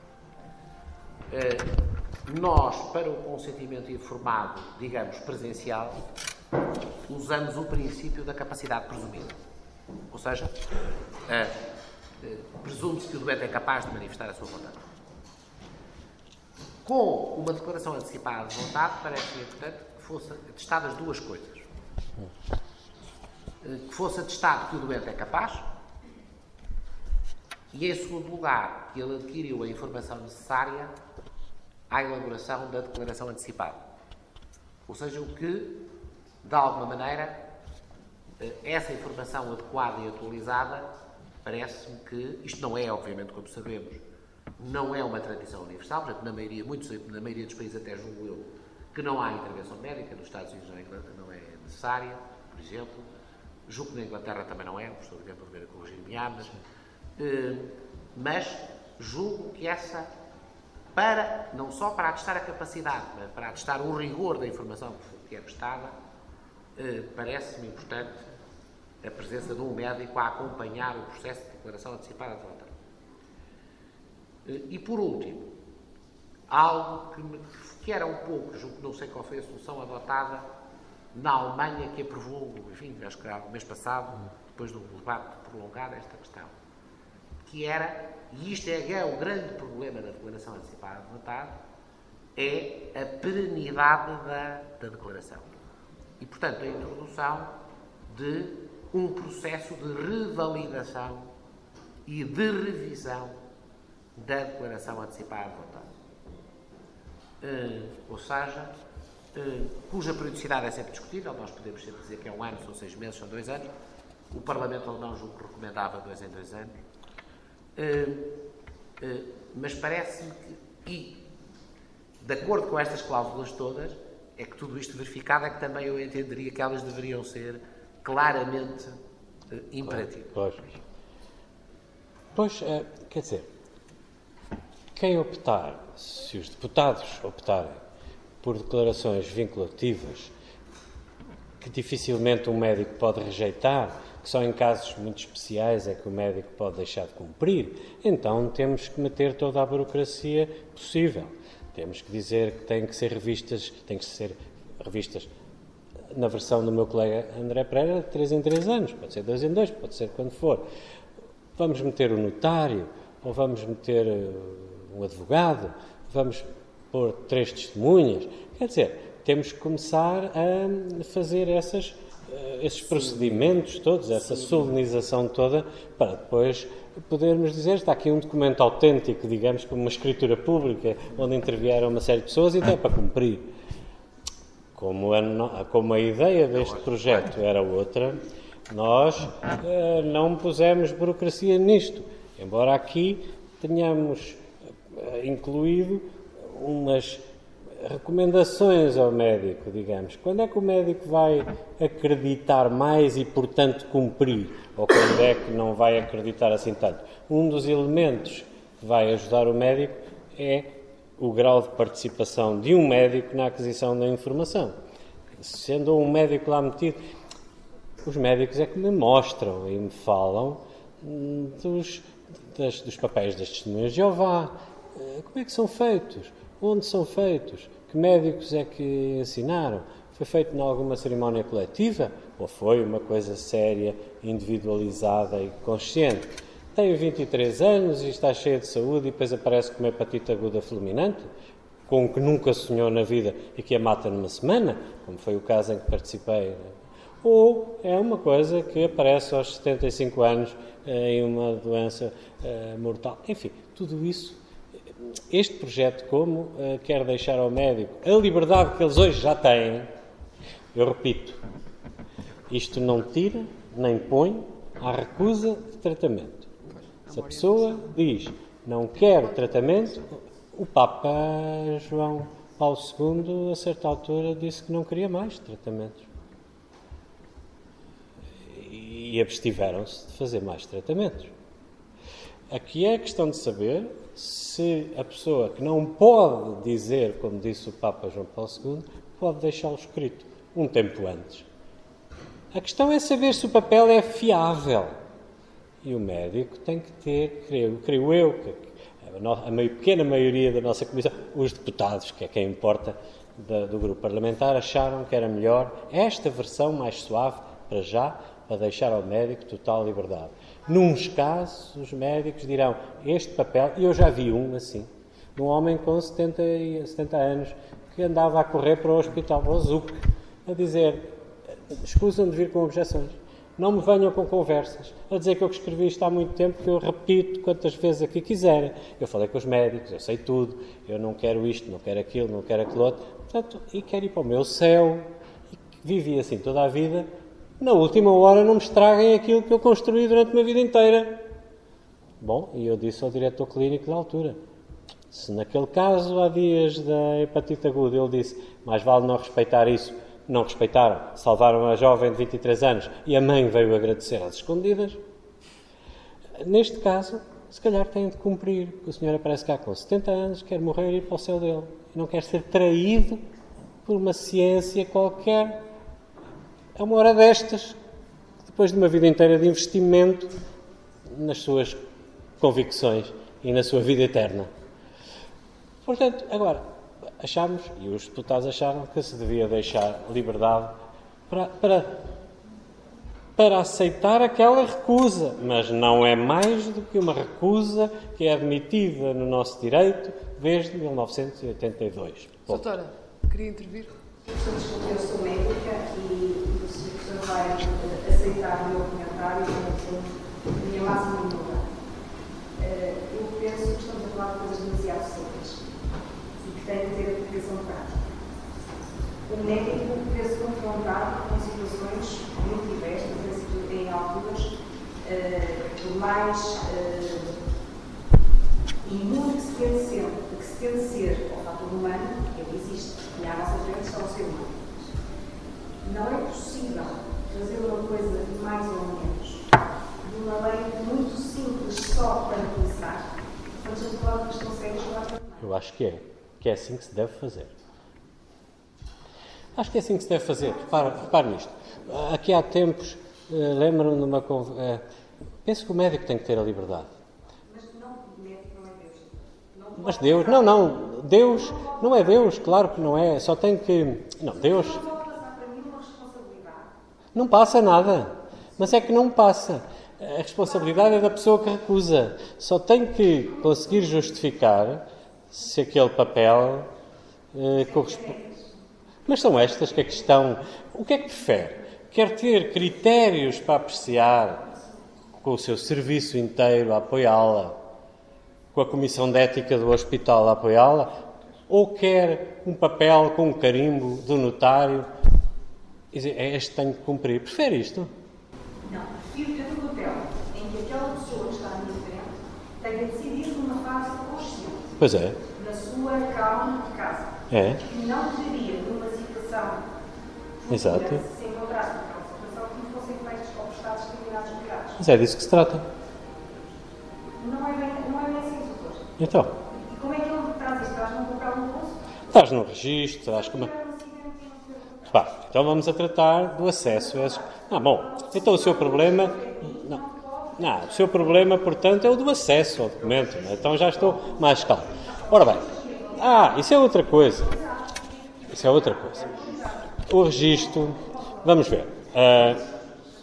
Uh, nós, para o consentimento informado, digamos, presencial, usamos o princípio da capacidade presumida. Ou seja, uh, uh, presume-se que o doente é capaz de manifestar a sua vontade. Com uma declaração antecipada de vontade, parece-me importante que fossem atestadas duas coisas. Uh, que fosse atestado que o doente é capaz e, em segundo lugar, que ele adquiriu a informação necessária à elaboração da declaração antecipada. Ou seja, o que, de alguma maneira, essa informação adequada e atualizada, parece-me que, isto não é, obviamente, como sabemos, não é uma tradição universal, portanto, na maioria, muitos, na maioria dos países, até julgo eu, que não há intervenção médica, nos Estados Unidos não é necessária, por exemplo, julgo que na Inglaterra também não é, o professor Guilherme Oliveira corrigir-me, mas, mas julgo que essa, para, não só para atestar a capacidade, mas para atestar o rigor da informação que é prestada, parece-me importante a presença de um médico a acompanhar o processo de declaração antecipada de vontade. E, por último, algo que, me, que era um pouco, julgo que não sei qual foi a solução adotada na Alemanha, que aprovou, enfim, acho que era o mês passado, depois do debate prolongado, esta questão, que era, e isto é, é o grande problema da declaração antecipada de vontade, é a perenidade da, da declaração. E, portanto, a introdução de um processo de revalidação e de revisão da declaração antecipada de vontade. Uh, ou seja, uh, cuja periodicidade é sempre discutível, nós podemos sempre dizer que é um ano, são seis meses, são dois anos. O Parlamento Alemão julgo que recomendava dois em dois anos. Uh, uh, mas parece-me que, e de acordo com estas cláusulas todas, é que tudo isto verificado é que também eu entenderia que elas deveriam ser claramente uh, imperativas. Pois, pois uh, quer dizer, quem optar, se os deputados optarem por declarações vinculativas que dificilmente um médico pode rejeitar, que só em casos muito especiais é que o médico pode deixar de cumprir, então temos que meter toda a burocracia possível. Temos que dizer que têm que ser revistas, têm que ser revistas, na versão do meu colega André Pereira, de três em três anos, pode ser dois em dois, pode ser quando for. Vamos meter o notário, ou vamos meter um advogado, vamos pôr três testemunhas. Quer dizer, temos que começar a fazer essas, esses procedimentos todos, essa solenização toda, para depois podermos dizer, está aqui um documento autêntico, digamos, como uma escritura pública, onde intervieram uma série de pessoas e até para cumprir. Como a, como a ideia deste projeto era outra, nós eh, não pusemos burocracia nisto, embora aqui tenhamos eh, incluído umas recomendações ao médico, digamos. Quando é que o médico vai acreditar mais e, portanto, cumprir? Ou quando é que não vai acreditar assim tanto? Um dos elementos que vai ajudar o médico é o grau de participação de um médico na aquisição da informação. Sendo um médico lá metido, os médicos é que me mostram e me falam dos, das, dos papéis das testemunhas de Jeová. Como é que são feitos? Onde são feitos? Que médicos é que ensinaram? Foi feito em alguma cerimónia coletiva? Ou foi uma coisa séria, individualizada e consciente? Tem vinte e três anos e está cheio de saúde e depois aparece com uma hepatite aguda fulminante? com o que nunca sonhou na vida e que a mata numa semana, como foi o caso em que participei, ou é uma coisa que aparece aos setenta e cinco anos em uma doença uh, mortal. Enfim, tudo isso, este projeto, como uh, quer deixar ao médico a liberdade que eles hoje já têm, eu repito, isto não tira nem põe à recusa de tratamento. Se a pessoa diz não quero tratamento, o Papa João Paulo segundo, a certa altura, disse que não queria mais tratamentos. E abstiveram-se de fazer mais tratamentos. Aqui é a questão de saber se a pessoa que não pode dizer, como disse o Papa João Paulo segundo, pode deixá-lo escrito um tempo antes. A questão é saber se o papel é fiável. E o médico tem que ter, creio, creio eu, que a, a pequena maioria da nossa comissão, os deputados, que é quem importa, da, do grupo parlamentar, acharam que era melhor esta versão mais suave, para já, para deixar ao médico total liberdade. Nuns casos, os médicos dirão, este papel, e eu já vi um assim, de um homem com setenta, setenta anos, que andava a correr para o hospital, o Zuc, a dizer, escusam de vir com objeções, não me venham com conversas, a dizer que eu escrevi isto há muito tempo, que eu repito quantas vezes aqui quiserem. Eu falei com os médicos, eu sei tudo, eu não quero isto, não quero aquilo, não quero aquilo outro, portanto, e quero ir para o meu céu, e vivi assim toda a vida. Na última hora não me estraguem aquilo que eu construí durante a minha vida inteira. Bom, e eu disse ao diretor clínico da altura, se naquele caso, há dias da hepatite aguda, ele disse, mais vale não respeitar isso, não respeitaram, salvaram a jovem de vinte e três anos e a mãe veio agradecer às escondidas. Neste caso, se calhar tem de cumprir, porque o senhor aparece cá com setenta anos, quer morrer e ir para o céu dele, e não quer ser traído por uma ciência qualquer. É uma hora destas, depois de uma vida inteira de investimento nas suas convicções e na sua vida eterna. Portanto, agora, achámos, e os deputados acharam, que se devia deixar liberdade para, para, para aceitar aquela recusa, mas não é mais do que uma recusa que é admitida no nosso direito desde mil novecentos e oitenta e dois. Doutora, queria intervir? Eu sou médica e o senhor vai aceitar o meu comentário com a minha máxima humildade. Eu penso que estamos a falar de coisas demasiado simples e que têm que ter aplicação prática. O médico vê-se confrontado com situações muito diversas, em alturas, por mais imune que se tende ser, que se tende ser ao fator humano, que ele existe. E à nossa frente está o ser humano. Não é possível fazer uma coisa mais ou menos de uma lei muito simples só para começar, quando a gente fala de questão séria lá para mais. Eu acho que é. Que é assim que se deve fazer. Acho que é assim que se deve fazer. Repare, repare nisto. Aqui há tempos, uh, lembro-me de uma conversa. Uh, penso que o médico tem que ter a liberdade. Mas não, o médico não é Deus. Não Mas Deus, não, não. Deus não é Deus, claro que não é. Só tem que. Não, Deus. Não pode passar para mim uma responsabilidade. Não passa nada. Mas é que não passa. A responsabilidade é da pessoa que recusa. Só tem que conseguir justificar se aquele papel eh, corresponde. Mas são estas que a questão. O que é que prefere? Quer ter critérios para apreciar, com o seu serviço inteiro a apoiá-la, com a Comissão de Ética do Hospital a apoiá-la, ou quer um papel com um carimbo do notário e dizer, é este que tenho que cumprir? Prefere isto? Não, prefiro ter um papel em que aquela pessoa que está à minha frente tenha decidido numa fase consciente. Pois é. Na sua calma de casa. É. E não teria numa situação Exato. se se encontrasse naquela situação que não fossem feitos ou prestados determinados cuidados. Mas é disso que se trata. Não é bem, não é bem assim, doutor. Então. E como é que ele traz isto? Traz num papel no bolso? Estás no registro, traz como. Pá, então vamos a tratar do acesso a esses. Ah, bom, então o seu problema. Não, não, o seu problema, portanto, é o do acesso ao documento. Né? Então já estou mais calmo. Ora bem, ah, isso é outra coisa. Isso é outra coisa. O registro, vamos ver. Uh,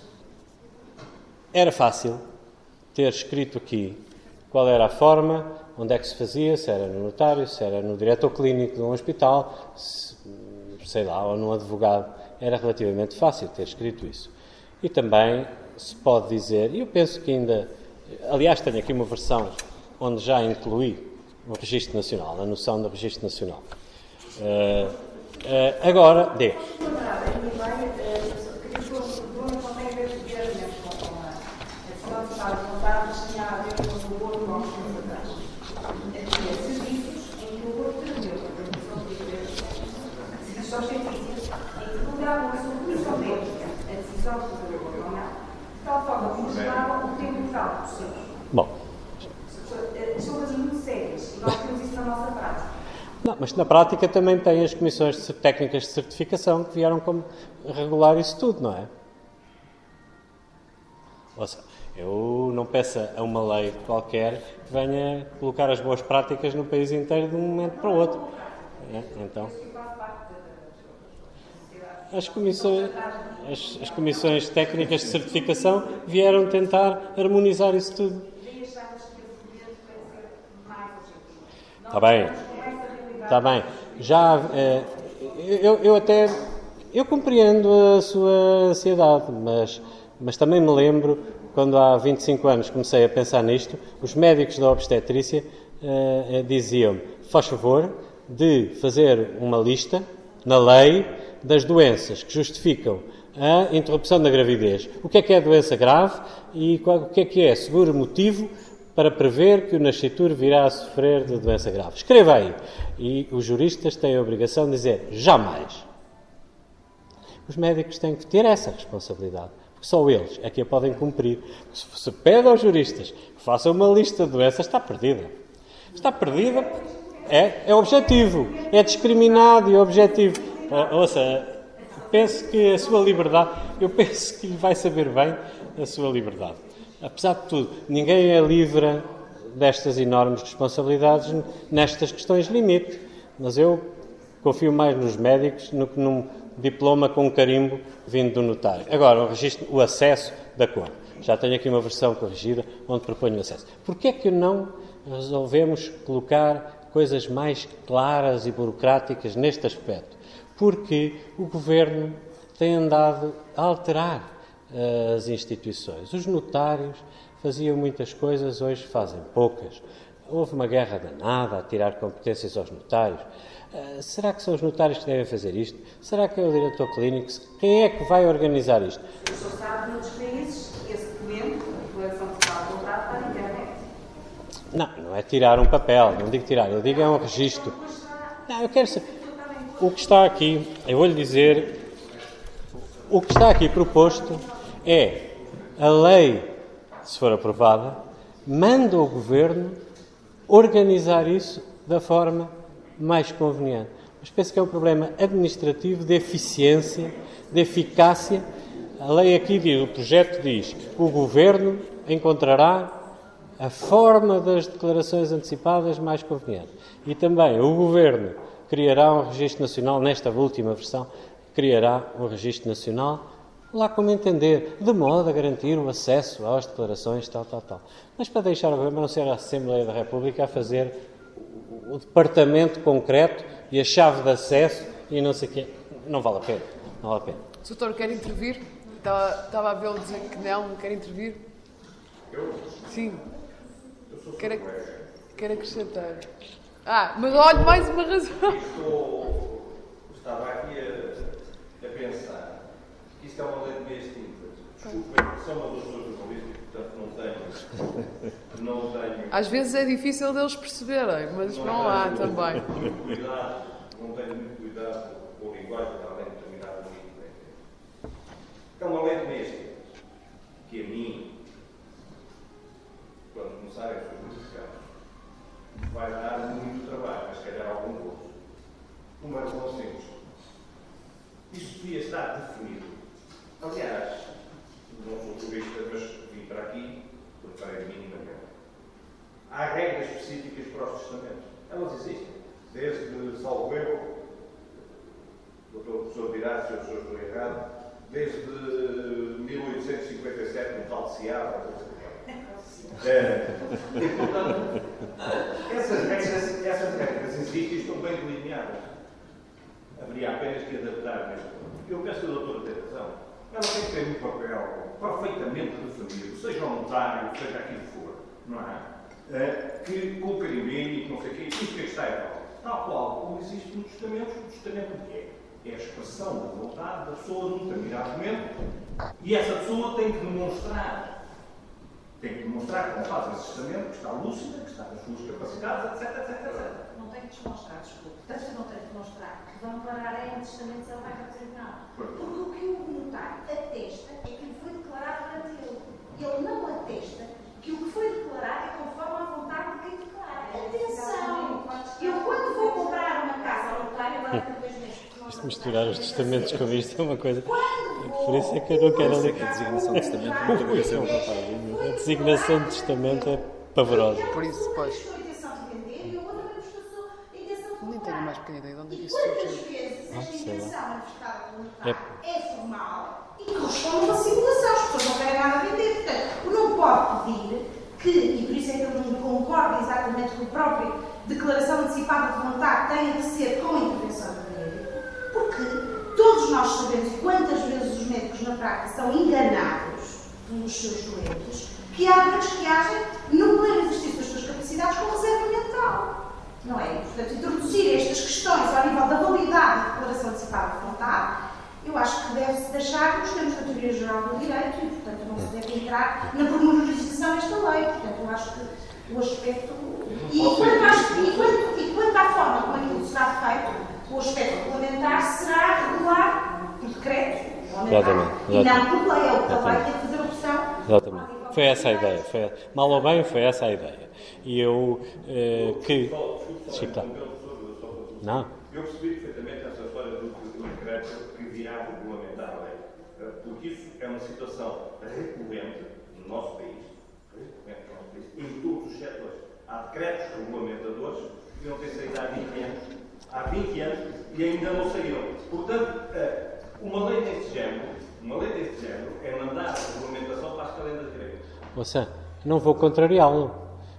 era fácil ter escrito aqui qual era a forma onde é que se fazia, se era no notário, se era no diretor clínico de um hospital, se, sei lá, ou num advogado. Era relativamente fácil ter escrito isso. E também se pode dizer, e eu penso que ainda, aliás, tenho aqui uma versão onde já incluí o Registro Nacional, a noção do Registro Nacional. Uh, uh, agora, D. Bom. São coisas muito sérias e nós temos isso na nossa prática. Não, mas na prática também tem as comissões de técnicas de certificação que vieram como regular isso tudo, não é? Ou seja, eu não peço a uma lei qualquer que venha colocar as boas práticas no país inteiro de um momento para o outro. É? Então, as comissões, as, as comissões técnicas de certificação vieram tentar harmonizar isso tudo. Está bem, está bem. Já, eh, eu, eu até, eu compreendo a sua ansiedade, mas, mas também me lembro, quando há vinte e cinco anos comecei a pensar nisto, os médicos da obstetrícia eh, diziam-me, faz favor de fazer uma lista, na lei, das doenças que justificam a interrupção da gravidez. O que é que é doença grave e qual, o que é que é seguro motivo para prever que o nascituro virá a sofrer de doença grave. Escreva aí. E os juristas têm a obrigação de dizer jamais. Os médicos têm que ter essa responsabilidade, porque só eles é que a podem cumprir. Se se pede aos juristas que façam uma lista de doenças, está perdida. Está perdida, é, é objetivo, é discriminado e objetivo. Ouça, penso que a sua liberdade, eu penso que lhe vai saber bem a sua liberdade. Apesar de tudo, ninguém é livre destas enormes responsabilidades nestas questões limite. Mas eu confio mais nos médicos do que num diploma com um carimbo vindo do notário. Agora, o registro, o acesso, de acordo. Já tenho aqui uma versão corrigida onde proponho o acesso. Porquê é que não resolvemos colocar coisas mais claras e burocráticas neste aspecto? Porque o Governo tem andado a alterar as instituições. Os notários faziam muitas coisas, hoje fazem poucas. Houve uma guerra danada a tirar competências aos notários. Uh, será que são os notários que devem fazer isto? Será que é o diretor clínico? Quem é que vai organizar isto? O senhor sabe que noutros países esse documento, a declaração de estado de vontade, está na internet. Não, não é tirar um papel, não digo tirar, eu digo é um registro. Não, eu quero saber. O que está aqui, eu vou-lhe dizer, o que está aqui proposto é a lei, se for aprovada, manda o Governo organizar isso da forma mais conveniente. Mas penso que é um problema administrativo, de eficiência, de eficácia. A lei aqui diz, o projeto diz que o Governo encontrará a forma das declarações antecipadas mais conveniente. E também o Governo criará um registro nacional, nesta última versão, criará um registro nacional, lá como entender, de modo a garantir o acesso às declarações, tal, tal, tal. Mas para deixar o Governo não ser a Assembleia da República a fazer o departamento concreto e a chave de acesso e não sei o quê, não vale a pena. Não vale a pena. O doutor quer intervir? Estava, estava a vê-lo dizer que não, quer intervir? Eu? Sim. Eu sou quer, quer acrescentar. Ah, mas olha, mais uma razão. Estou, estava aqui a, a pensar que isto é uma lei de meias tintas. Desculpem, sou uma doutora jornalística, portanto não tenho, não tenho... Às vezes é difícil deles perceberem, mas não, não há também. Muito cuidado, não tenho muito cuidado com a linguagem de alguém determinado muito bem. É uma lei de meias tintas, que a mim, quando começarem a sua discussão, vai dar muito trabalho, mas se calhar algum gosto. Uma razão simples. Isto devia estar definido. Aliás, não sou jurista, mas vim para aqui, preparei minimamente. Há regras específicas para os testamentos. Elas existem. Desde, salvo erro, o doutor professor dirá se eu estou errado, desde mil oitocentos e cinquenta e sete, no tal de Seara, é, e, portanto, essas regras, essas regras existem e estão bem delineadas. Haveria apenas que adaptar neste ponto. Eu penso que a doutora tem razão. Ela tem que ter um papel perfeitamente definido, seja um notário, seja aquilo que for, não é? Uh, que com o carimbinho e não sei o quê, isto que está errado. Tal qual como existe no testamento, o testamento o que é? É a expressão da vontade da pessoa num determinado momento e essa pessoa tem que demonstrar, tem que demonstrar como faz esse testamento, que está lúcida, que está nas suas capacidades, etc, etc, etcétera. Não tem que demonstrar, desculpe. Tanto que não tem que demonstrar que vão parar em testamento se ele vai para o tribunal. Porque o que o notário atesta é que foi declarado perante ele. Ele não atesta que o que foi declarado é conforme a vontade de quem declara. Atenção! Eu quando vou comprar uma casa ao notário, agora tenho dois meses. Isto misturar os testamentos com isto é uma coisa. Por isso é que eu não quero ali. A designação de testamento não deve ser um papel. A designação de testamento é pavorosa. Por isso, pois. Nem tenho mais pequena ideia de onde é que isso surgiu. Muitas vezes Ah, esta sei lá. intenção manifestada pelo É. notário é formal e corresponde a uma simulação. As pessoas não querem nada vender. Portanto, não pode pedir que, e por isso é que eu não concordo exatamente com a própria declaração antecipada de vontade, tenha que ser com a intervenção do médico, porque todos nós sabemos quantas vezes os médicos na prática são enganados pelos seus doentes, que há doentes que agem no pleno exercício das suas capacidades com reserva mental. Não é? E, portanto, introduzir estas questões ao nível da validade da declaração antecipada de vontade, eu acho que deve-se deixar nos termos da teoria geral do direito e, portanto, não se deve entrar na pormenorização desta lei. Portanto, eu acho que o aspecto... E quanto, às, e, quanto, e quanto à forma como aquilo será feito, o aspecto regulamentar será regular por decreto, Exatamente, e não por lei. É o que a lei Exatamente. tem que fazer opção. Exatamente. Foi essa a ideia. Foi, mal ou bem, foi essa a ideia. E eu eh, que. Sim, claro. Não. Eu percebi perfeitamente essa história do, do decreto que virá regulamentar a lei, porque isso é uma situação recorrente no nosso país, recorrente no nosso país, em todos os setores. Há decretos regulamentadores que não têm saído há vinte anos, há vinte anos e ainda não saíram. Portanto, uma lei deste género, uma lei deste género é mandar a regulamentação para as calendas gregas. Ouça, não vou contrariá-lo.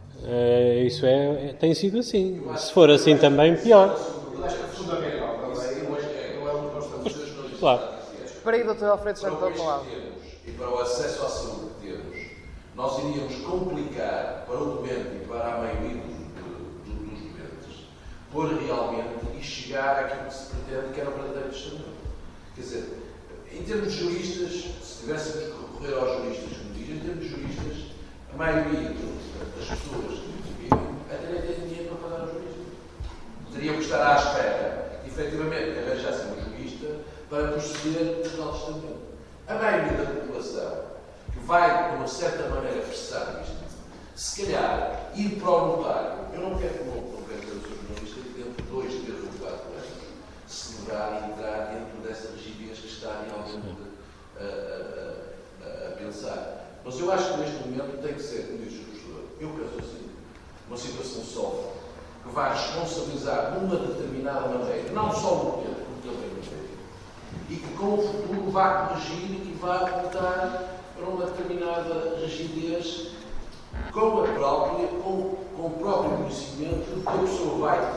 Uh, isso é, tem sido assim. Se for assim também, pior. Eu acho que é fundamental para a lei, não é onde nós estamos hoje no Claro. Espera aí, doutor Alfredo, já para o estou a país falar. que temos e para o acesso à saúde que temos, nós iríamos complicar para o doente e para a maioria dos, dos, dos doentes, por realmente e chegar àquilo que se pretende, que era o verdadeiro testamento. Quer dizer, em termos juristas, se tivéssemos que recorrer aos juristas, como diz, em termos juristas, a maioria das pessoas que vivem até nem tem dinheiro para pagar o jurista. Teriam que estar à espera, efetivamente, que arranjassem um jurista para proceder ao tal testamento. A maioria da população que vai, de uma certa maneira, prestar isto, se calhar, ir para o notário, eu não quero, não, não quero ter o seu jornalista que dentro de dois, três ou quatro anos, se deverá entrar dentro dessa rigidez que está realmente a, a, a, a pensar. Mas eu acho que neste momento tem que ser, como diz o professor, eu penso assim, uma situação só, que vai responsabilizar de uma determinada maneira, não só o cliente, porque ele tem um médico, e que com o futuro vai corrigir e vai voltar para uma determinada rigidez com a própria, com, com o próprio conhecimento que a pessoa vai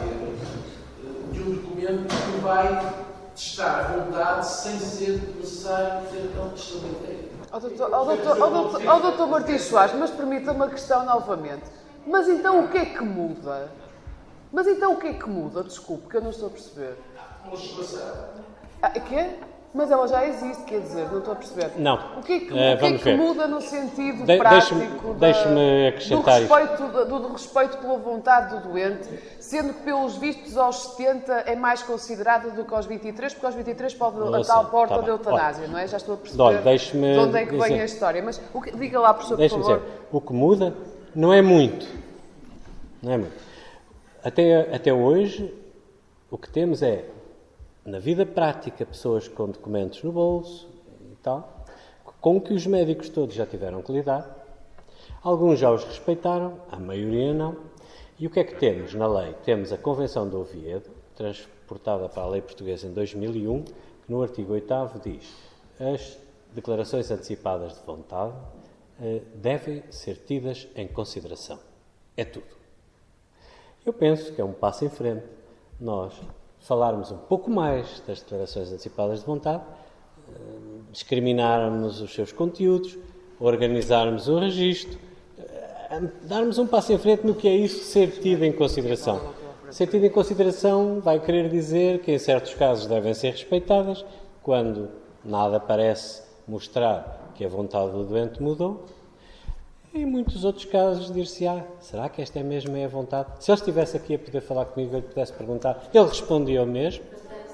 ter de um documento que vai testar à vontade sem ser necessário ter aquele testamento. Ó doutor, ó doutor, ó doutor, ó doutor Martins Soares, mas permita uma questão novamente. Mas então o que é que muda? Mas então o que é que muda? Desculpe, que eu não estou a perceber. Uma legislação. Ah, quê? Mas ela já existe, quer dizer, não estou a perceber. Não. O que é que, Uh, o que, é vamos que ver. muda no sentido De- prático deixe-me- da- deixe-me acrescentar do, respeito, da- do, do respeito pela vontade do doente, sendo que pelos vistos aos setenta é mais considerada do que aos vinte e três, porque aos vinte e três pode a Não tal sei, porta tá de bem. eutanásia, Olha, não é? Já estou a perceber olha, deixe-me de onde é que vem dizer. a história. Mas o que, diga lá, professor, por Deixa-me favor. dizer, o que muda não é muito. Não é muito. Até, até hoje, o que temos é, na vida prática, pessoas com documentos no bolso e tal, com que os médicos todos já tiveram que lidar. Alguns já os respeitaram, a maioria não. E o que é que temos na lei? Temos a Convenção de Oviedo, transportada para a lei portuguesa em dois mil e um, que no artigo oitavo diz: as declarações antecipadas de vontade eh, devem ser tidas em consideração. É tudo. Eu penso que é um passo em frente nós falarmos um pouco mais das declarações antecipadas de vontade, discriminarmos os seus conteúdos, organizarmos o registro, darmos um passo em frente no que é isso ser tido em consideração. Ser tido em consideração vai querer dizer que em certos casos devem ser respeitadas, quando nada parece mostrar que a vontade do doente mudou. Em muitos outros casos dir-se-á, será que esta é mesmo é a vontade? Se ele estivesse aqui a poder falar comigo e eu lhe pudesse perguntar, ele respondia o mesmo.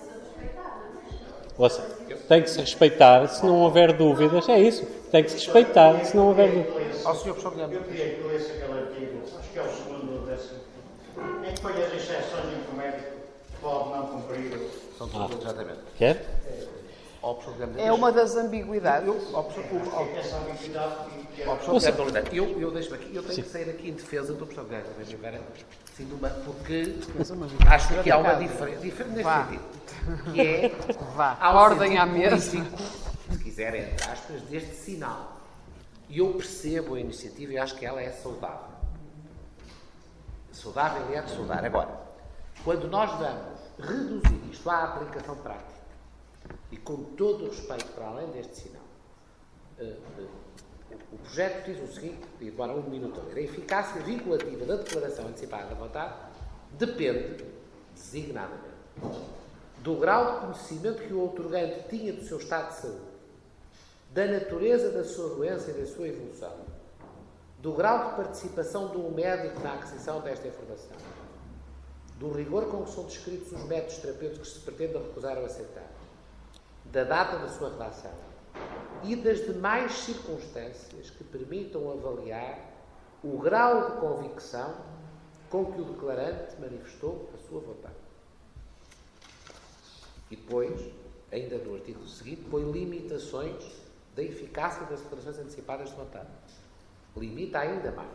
Ouça, tem que se respeitar se não houver dúvidas. É isso, tem que se respeitar se não houver dúvidas. Ao senhor professor Guilherme. Eu queria que lesse aquele artigo, acho que é o segundo ou décimo, em que foi as exceções em que o médico pode não cumprir. São todas, ah, exatamente. Quer? É uma das ambiguidades. Eu, eu, eu, eu, eu deixo aqui, eu tenho Sim. que sair aqui em defesa do professor Guilherme Ribeiro, assim, porque acho que há uma diferença, diferente neste Vá. sentido, que é Vá. há um Ordem à mesa, político, se quiser, entre aspas, deste sinal. E eu percebo a iniciativa e acho que ela é saudável. Saudável é de saudar. Agora, quando nós vamos reduzir isto à aplicação prática, e com todo o respeito para além deste sinal, uh, uh, o projeto diz o seguinte, e demora um minuto a ler, a eficácia vinculativa da declaração antecipada da vontade depende, designadamente, do grau de conhecimento que o outorgante tinha do seu estado de saúde, da natureza da sua doença e da sua evolução, do grau de participação do médico na aquisição desta informação, do rigor com que são descritos os métodos terapêuticos que se pretendem recusar ou aceitar, da data da sua redação e das demais circunstâncias que permitam avaliar o grau de convicção com que o declarante manifestou a sua vontade. E depois, ainda no artigo seguinte, põe limitações da eficácia das declarações antecipadas de vontade. Limita ainda mais.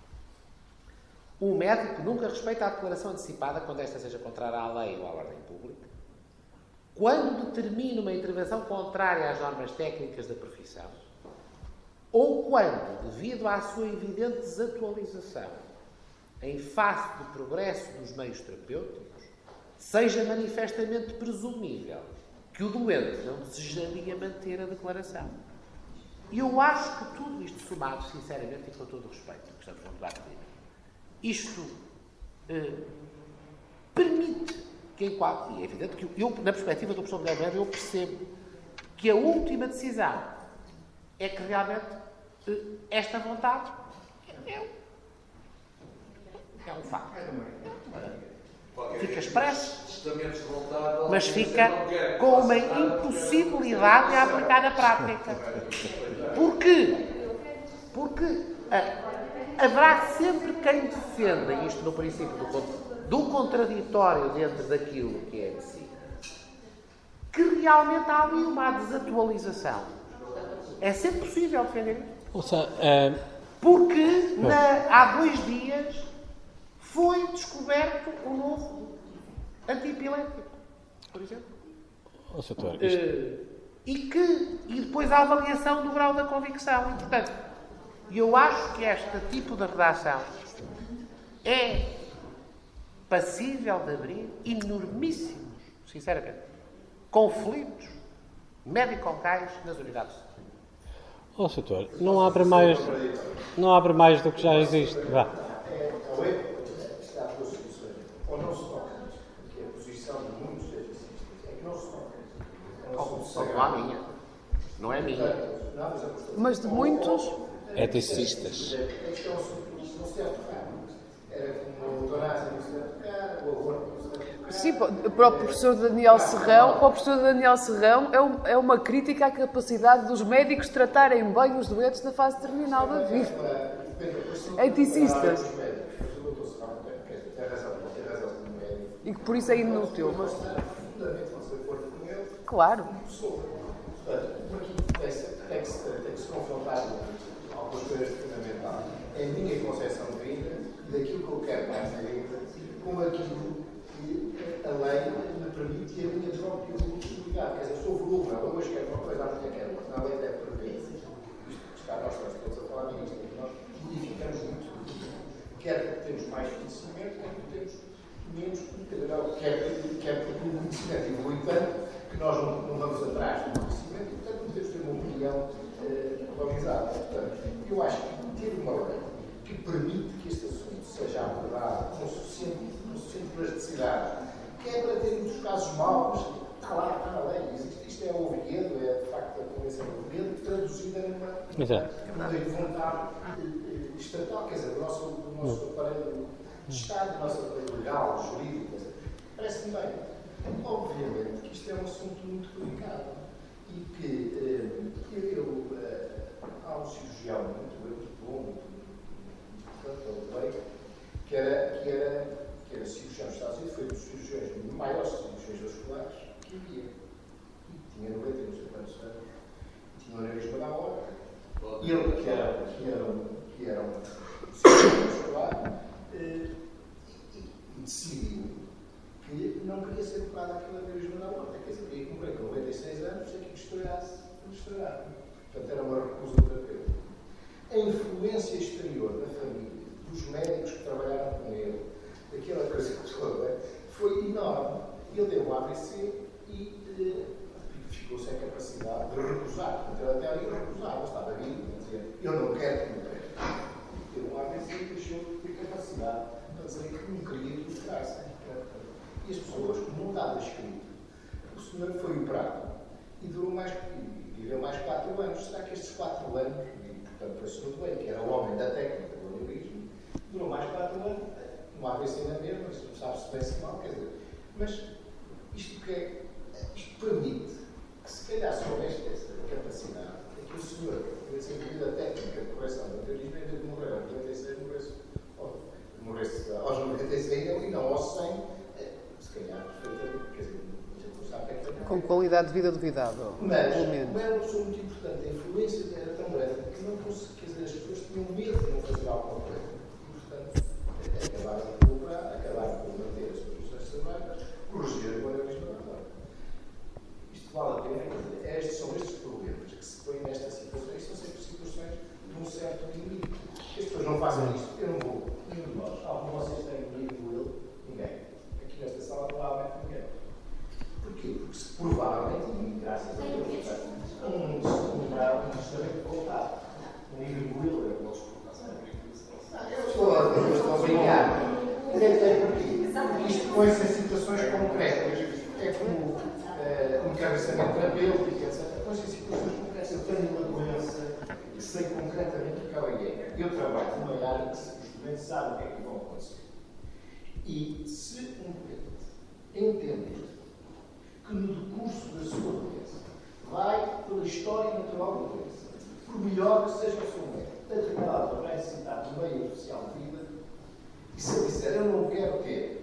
O médico nunca respeita a declaração antecipada quando esta seja contrária à lei ou à ordem pública, quando determina uma intervenção contrária às normas técnicas da profissão, ou quando, devido à sua evidente desatualização em face do progresso dos meios terapêuticos, seja manifestamente presumível que o doente não desejaria manter a declaração. E eu acho que tudo isto somado, sinceramente e com todo o respeito, que estamos a falar de isto eh, permite que em qual, e é evidente que eu, na perspectiva do professor Guilherme, eu percebo que a última decisão é que realmente eh, esta vontade é, é um facto. Fica expresso, mas fica com uma impossibilidade de aplicar na prática. Porquê? Porque ah, haverá sempre quem defenda isto no princípio do, do contraditório dentro daquilo que é de si, que realmente há ali uma desatualização. É sempre possível defender isto. Ouça, é... Porque na, há dois dias foi descoberto um novo antiepilético, por exemplo. Ouça, doutor, isto... uh, e, que, e depois a avaliação do grau da convicção. E, portanto, eu acho que este tipo de redação é passível de abrir enormíssimos, sinceramente, conflitos médico-locais nas unidades. Oh, doutor, não abre mais, não abre mais do que já existe. Vá. É, o erro está a duas soluções. Ou não se toca, que é a posição de muitos eticistas, é que não se toca. Não há minha. Não é minha. Mas de muitos eticistas. A questão não se deve tocar. Era como o Donácio não se deve tocar, o aborto não se deve tocar. Sim, para o professor Daniel Serrão, para o professor Daniel Serrão é, um, é uma crítica à capacidade dos médicos tratarem bem os doentes na fase terminal da vida. Eticistas. E que por isso é inútil. Mas... Claro. Tem que se confrontar algumas coisas fundamentais. É a minha concepção de vida, daquilo que eu quero mais na vida, com aquilo que a lei me permite e a minha própria utilidade. Quer dizer, sou volume, eu hoje quero uma coisa, amanhã quero outra. A lei deve prever. Isto está, nós estamos todos a falar nisto, nós modificamos muito. Quer temos mais conhecimento, quer que temos menos conhecimento, quer, quer porque o conhecimento evolui tanto que nós não, não vamos atrás do conhecimento e, portanto, não temos de ter uma opinião eh, valorizada. Portanto, eu acho que ter uma lei que permite que este assunto seja abordado com suficiente, com suficiente plasticidade, que é para ter muitos casos maus, está lá, está na lei, existe, isto é o Oviedo, é de facto a Convenção do Oviedo, traduzida numa, numa lei de vontade eh, estatal, quer dizer, do nosso, do nosso aparelho de Estado, do nosso aparelho legal, jurídico, parece-me bem. Obviamente que isto é um assunto muito delicado e que eh, eu, eu eh, há um cirurgião muito, muito bom, muito importante, que era, que era, que era cirurgião dos Estados Unidos, foi um dos cirurgiões, maiores cirurgiões vasculares que havia. E tinha noventa e não sei quantos anos, tinha um aneurisma da aorta. E ele, que era, que era, que era um cirurgião vascular, eh, e, e decidiu que não queria ser tocado aquele aneurisma da aorta, quer dizer, queria que morrer com noventa e seis anos sem que estourasse, estourasse. Portanto, era uma recusa terapêutica. A influência exterior da família, dos médicos que trabalharam com ele, daquela coisa toda, foi enorme. Ele deu um A V C e eh, ficou sem capacidade de recusar. Portanto, ele até ali recusava, estava vivo, dizia, eu não quero que morrer. Deu um A V C e deixou de ter capacidade para dizer que não queria que tocasse. E as pessoas, como não estava escrito, o senhor foi operado e durou mais, e viveu mais quatro anos. Será que estes quatro anos, e portanto foi o senhor Duane, que era o homem da técnica do aneurisma, durou mais quatro anos, um A V C na mesma, isto não sabe-se bem se mal, quer dizer, mas isto, que é, isto permite que se calhar se houvesse essa capacidade, é que o senhor tivesse incluído a técnica de correção do aneurisma, em vez de morrer aos noventa e seis, morresse, morresse aos noventa e seis e não aos cem, se calhar, perfeitamente, quer dizer, a gente não sabe o que é que é. Com qualidade de vida duvidável, mas, pelo menos. Mas era uma pessoa muito importante, a influência era tão grande que não conseguia, quer dizer, as pessoas tinham medo de não fazer alguma coisa. E, portanto, acabaram por cobrar, acabaram por manter as suas funções cerebrais, corrigir o aneurisma da aorta. Isto vale a pena, quer dizer, estes, são estes problemas que se põem nesta situação, e são sempre situações de um certo limite. As pessoas não fazem isto, eu não vou, nenhum de nós. Algum de vocês tem um livro ele? Ninguém. Nesta sala, provavelmente ninguém. Porquê? Porque se provavelmente, e graças a Deus, um, um, um testamento voltado. Um livro de Will, eu posso colocar. Eu estou a brincar. Mas é porquê? Isto põe-se em situações concretas. É como uh, um encabeçamento terapêutico, etcétera. Põe-se em situações concretas. Eu tenho uma doença e sei concretamente o que ela é. Eu trabalho numa área que os doentes sabem o que é que vão acontecer. E se um doente entender que no decurso da sua doença vai pela história natural da doença, por melhor que seja o seu médico, a determinada altura vai necessitar do meio oficial de vida, e se ele disser eu não quero ter,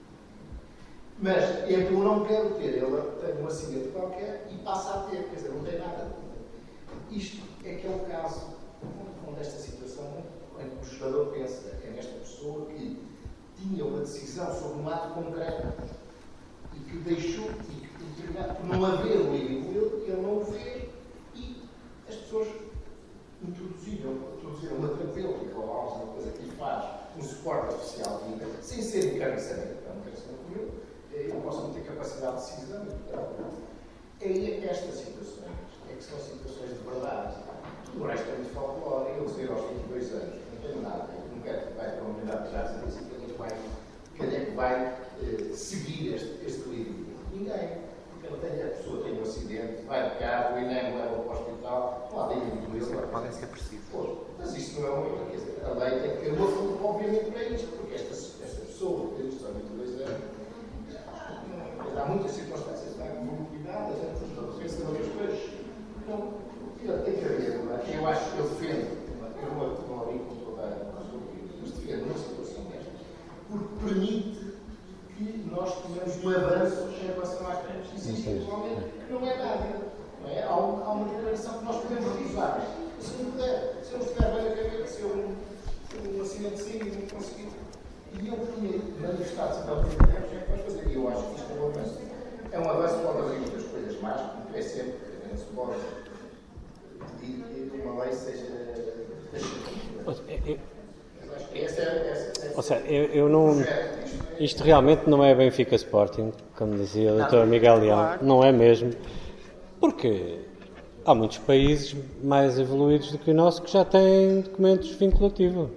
mas é que eu não quero ter, ele tem um acidente qualquer e passa a ter, quer dizer, não tem nada. Isto é que é o caso, onde esta situação em que o jogador pensa é nesta pessoa que tinha uma decisão sobre um ato concreto e que deixou, e que, por não haver um livro dele, ele não o fez e as pessoas introduziram, introduziram uma terapêutica ou alguma coisa que lhe faz um suporte oficial de vida, sem ser encarnecimento, porque é um encarnecimento como eu, eu posso não ter capacidade de decisão. É estas situações, é que são situações de verdade. Tudo o resto é muito folclore. Eu dizer aos vinte e dois anos, não tenho nada, não quero que vai para a unidade de jazz e dizer quem é que vai eh, seguir este, este livro? Ninguém. Porque não tem, a pessoa tem um acidente, vai de carro, e nem leva para o hospital, não há livro do livro. Podem ser precisos. Mas isto não é uma. Quer dizer, a lei tem que ter uma fonte, obviamente, para isto, porque esta, esta pessoa, que tem só vinte e dois anos, há muitas circunstâncias de volubilidade, a gente pensa em outras coisas. Não, tem que haver, não é? Eu acho que eu defendo, eu não ali com toda a mas defendo uma situação desta, porque permite que nós tenhamos um avanço em relação às coisas. Existe atualmente que não é nada. Não é? Há, um, há uma declaração que nós podemos revisar. Se não puder, se eu não estiver bem na cabeça, se eu um, um acidente sim e não conseguir. E eu tinha manifestado sempre ao primeiro tempo, o que é que vais fazer? E eu acho que isto é um avanço. É um avanço, pode haver muitas coisas mais, como é sempre, não se pode pedir que uma lei seja taxativa. Mas acho que essa é, essa, essa, seja, eu, eu não... Isto realmente não é Benfica Sporting, como dizia o doutor Miguel Leão, não é mesmo, porque há muitos países mais evoluídos do que o nosso que já têm documentos vinculativos.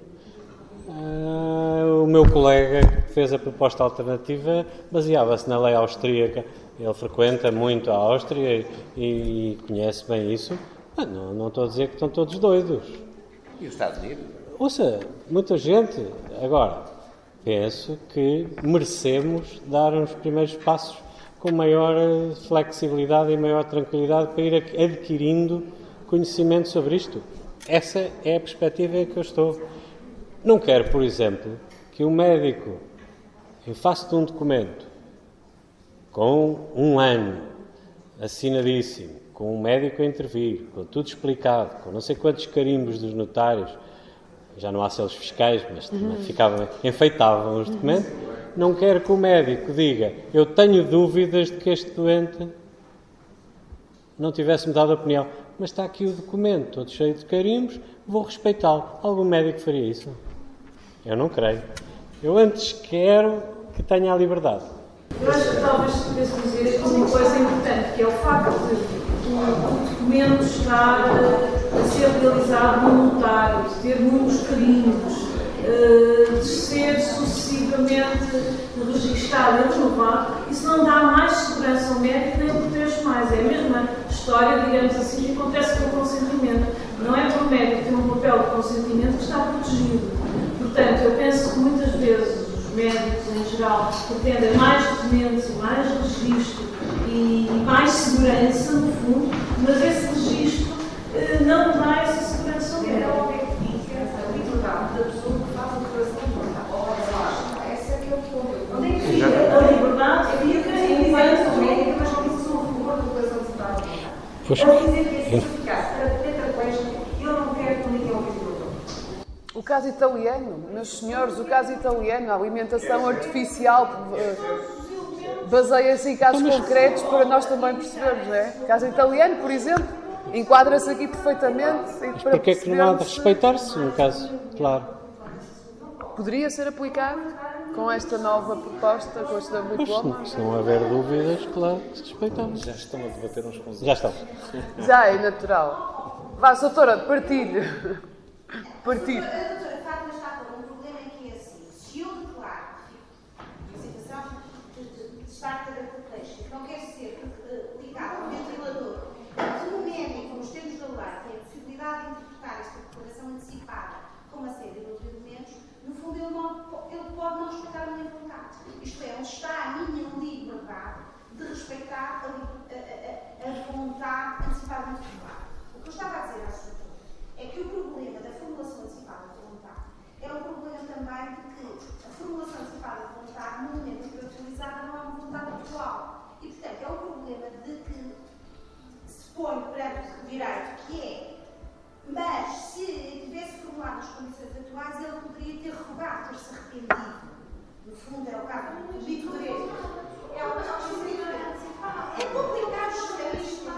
Uh, o meu colega que fez a proposta alternativa baseava-se na lei austríaca. Ele frequenta muito a Áustria e, e conhece bem isso. Mas não, não estou a dizer que estão todos doidos. E os Estados Unidos? Ouça, muita gente. Agora, penso que merecemos dar uns primeiros passos com maior flexibilidade e maior tranquilidade para ir adquirindo conhecimento sobre isto. Essa é a perspectiva em que eu estou. Não quero, por exemplo, que um médico, em face de um documento, com um ano, assinadíssimo, com um médico a intervir, com tudo explicado, com não sei quantos carimbos dos notários, já não há selos fiscais, mas uhum. ficava, enfeitavam os documentos, uhum. não quero que o médico diga, eu tenho dúvidas de que este doente não tivesse mudado a opinião, mas está aqui o documento, todo cheio de carimbos, vou respeitá-lo. Algum médico faria isso? Eu não creio. Eu antes quero que tenha a liberdade. Eu acho que talvez se pudesse dizer uma coisa importante, que é o facto de o documento estar a ser realizado no notário, de ter muitos carimbos, de ser sucessivamente registado e renovado, isso não dá mais segurança ao médico nem o protege mais. É a mesma história, digamos assim, que acontece com o consentimento. Não é para o médico ter um papel de consentimento que está protegido. Portanto, eu penso que muitas vezes os médicos, em geral, pretendem mais documentos e mais registro e mais segurança, no fundo, mas esse registro eh, não dá essa segurança ao médico. A liberdade da pessoa que faz a declaração de vontade. Esse é que é o ponto. Onde é que fica? A liberdade fica em licença médica, mas não diz a favor da declaração de vontade. Ele dizer que é eficaz para tetraplégico, eu não quero que ninguém ouça. O caso italiano, meus senhores, o caso italiano, a alimentação artificial baseia-se em casos concretos para nós também percebermos, não é? O caso italiano, por exemplo, enquadra-se aqui perfeitamente. Mas porquê é que não há de respeitar-se um caso, claro? Poderia ser aplicado com esta nova proposta, com este novo diploma? Se não houver dúvidas, claro que se respeitamos. Já estão a debater uns com os outros. Já estão. Já é natural. Vá, doutora, partilhe. Partir. A doutora Fátima está com um problema que é assim, se eu declaro a situação de estar tetraplégico, que não quer ser uh, ligado ao ventilador, que o médico, nos termos da lei, tem a possibilidade de interpretar esta declaração antecipada com uma série de outros elementos, no fundo ele, não, ele pode não respeitar a minha vontade. Isto é, onde está a minha liberdade de respeitar a, a, a, a vontade antecipada de vontade. O que eu estava a dizer à sua é que o problema da formulação antecipada de vontade é um problema também de que a formulação antecipada de vontade, no momento em que é utilizada, não é uma vontade atual. E, portanto, é um problema de que se põe perante o direito, que é, mas se ele tivesse formulado as condições atuais, ele poderia ter rogado, ter-se arrependido. No fundo, é o caso do dito direito. É o caso do dito direito. É complicado escrever isto.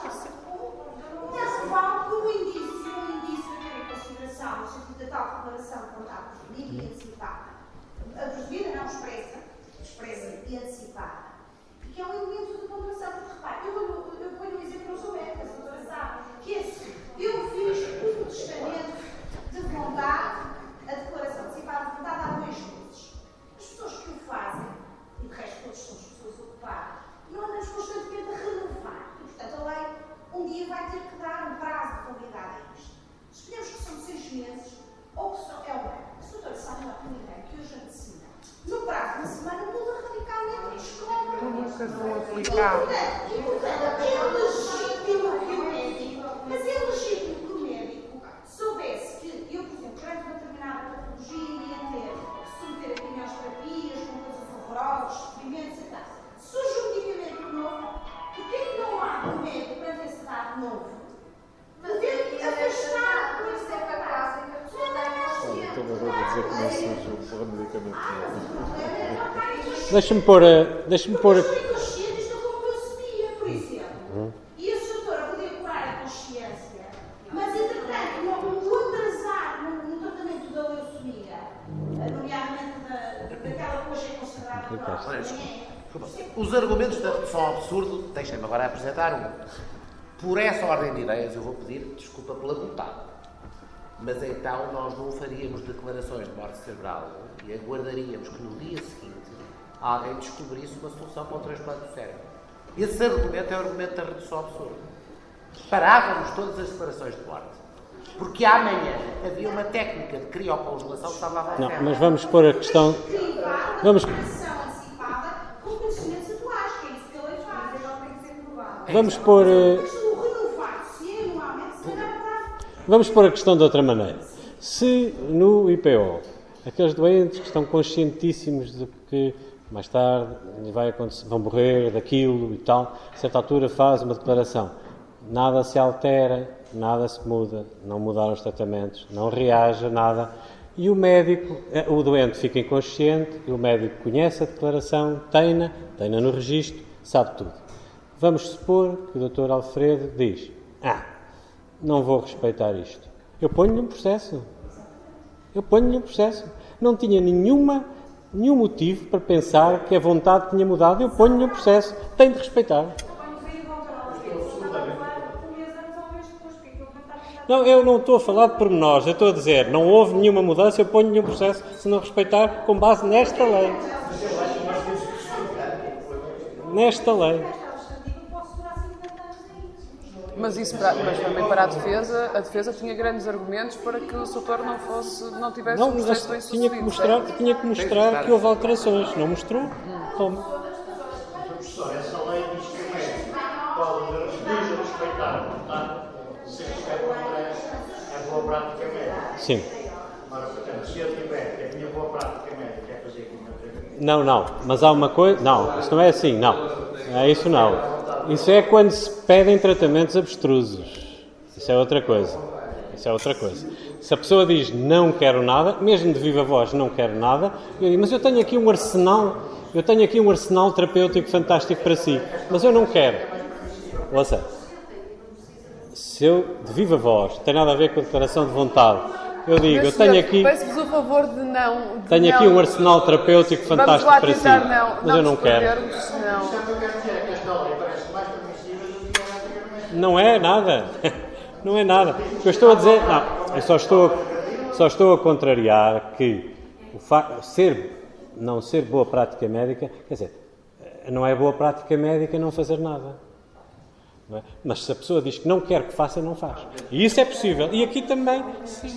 Não vale como indício. No sentido da tal declaração de vontade presumida e antecipada, a presumida não expressa, expressa e antecipada, e que é um elemento de pontuação. Porque, repare, eu, eu, eu ponho um exemplo, eu sou médica, a doutora sabe, que é assim, eu fiz um testamento de vontade, a declaração antecipada de vontade há dois meses. As pessoas que o fazem, e de resto todos somos pessoas ocupadas, não andamos constantemente a renovar. E, portanto, a lei um dia vai ter que dar um prazo de validade a isto. Escolhemos que são seis meses, ou que são, é um ano. A doutora sabe melhor que ninguém que hoje antecipam. No prazo de uma semana muda radicalmente a escola. Eu nunca vou aplicar. E, portanto, é legítimo que o médico, mas é legítimo que o médico soubesse que eu, por exemplo, durante uma determinada patologia, ia ter que submeter a quimioterapias, com coisas horrorosas, sofrimentos e tal. Surge um medicamento novo, porquê é que não há um médico para esse dado novo? Poder afastar por isso é capaz de estou a dizer que não surge um medicamento novo. Deixa-me pôr a. Deixa-me pôr a. Eu sou inconsciente, isto é como leucemia, por exemplo. E a doutora podia curar a consciência, mas entretanto, o atrasar no tratamento da leucemia, nomeadamente Os argumentos da redução ao absurdo, deixem-me agora apresentar um. Por essa ordem de ideias, eu vou pedir desculpa pela vontade. Mas então nós não faríamos declarações de morte cerebral e aguardaríamos que no dia seguinte alguém descobrisse uma solução para o transplante do cérebro. Esse argumento é o argumento da redução ao absurdo. Parávamos todas as declarações de morte. Porque amanhã havia uma técnica de criocongelação que estava a fazer. Não, mas vamos pôr a questão... Vamos... Vamos pôr... Vamos pôr a questão de outra maneira. Se no I P O, aqueles doentes que estão conscientíssimos de que mais tarde vai acontecer, vão morrer daquilo e tal, a certa altura faz uma declaração, nada se altera, nada se muda, não mudaram os tratamentos, não reage a nada, e o médico, o doente fica inconsciente, e o médico conhece a declaração, tem-na, tem-na no registro, sabe tudo. Vamos supor que o doutor Alfredo diz, ah, não vou respeitar isto. Eu ponho-lhe um processo. Eu ponho-lhe um processo. Não tinha nenhuma, nenhum motivo para pensar que a vontade tinha mudado. Eu ponho-lhe um processo. Tem de respeitar. Não, eu não estou a falar de pormenores. Eu estou a dizer, não houve nenhuma mudança, eu ponho-lhe um processo se não respeitar com base nesta lei. Nesta lei. Mas isso, para, mas também para a defesa, a defesa tinha grandes argumentos para que o doutor não fosse, não tivesse não, um processo bem sucedido. Tinha que mostrar, tinha que, mostrar que houve alterações. Não mostrou? Hum. Tome. Professor, essa lei diz que o médico pode desrespeitar, portanto, se respeita a boa prática médica. Sim. Agora, portanto, se eu tiver que a minha boa prática médica é fazer quimioterapia. Não, não. Mas há uma coisa. Não, isso não é assim, não. É isso não. Isso é quando se pedem tratamentos abstrusos. Isso é outra coisa. Isso é outra coisa. Se a pessoa diz não quero nada, mesmo de viva voz não quero nada, eu digo, mas eu tenho aqui um arsenal, eu tenho aqui um arsenal terapêutico fantástico para si, mas eu não quero. Ouça, se eu de viva voz, tem nada a ver com a declaração de vontade, eu digo, eu tenho aqui... Peço-vos o favor de não... De tenho não, aqui um arsenal terapêutico fantástico para si, não, mas não eu não quero. Não é nada. Não é nada. O que eu estou a dizer... Não, eu só estou, só estou a contrariar que o facto de ser, não ser boa prática médica... Quer dizer, não é boa prática médica não fazer nada. Não é? Mas se a pessoa diz que não quer que faça, não faz. E isso é possível. E aqui também... Sim.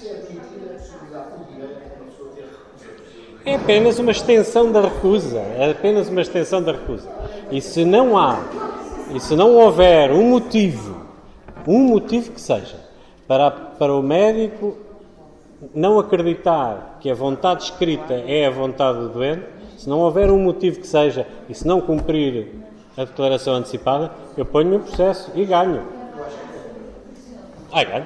É apenas uma extensão da recusa. É apenas uma extensão da recusa. E se não há... E se não houver um motivo, um motivo que seja, para, para o médico não acreditar que a vontade escrita é a vontade do doente, se não houver um motivo que seja, e se não cumprir a declaração antecipada, eu ponho-me o processo e ganho. Ah, ganho.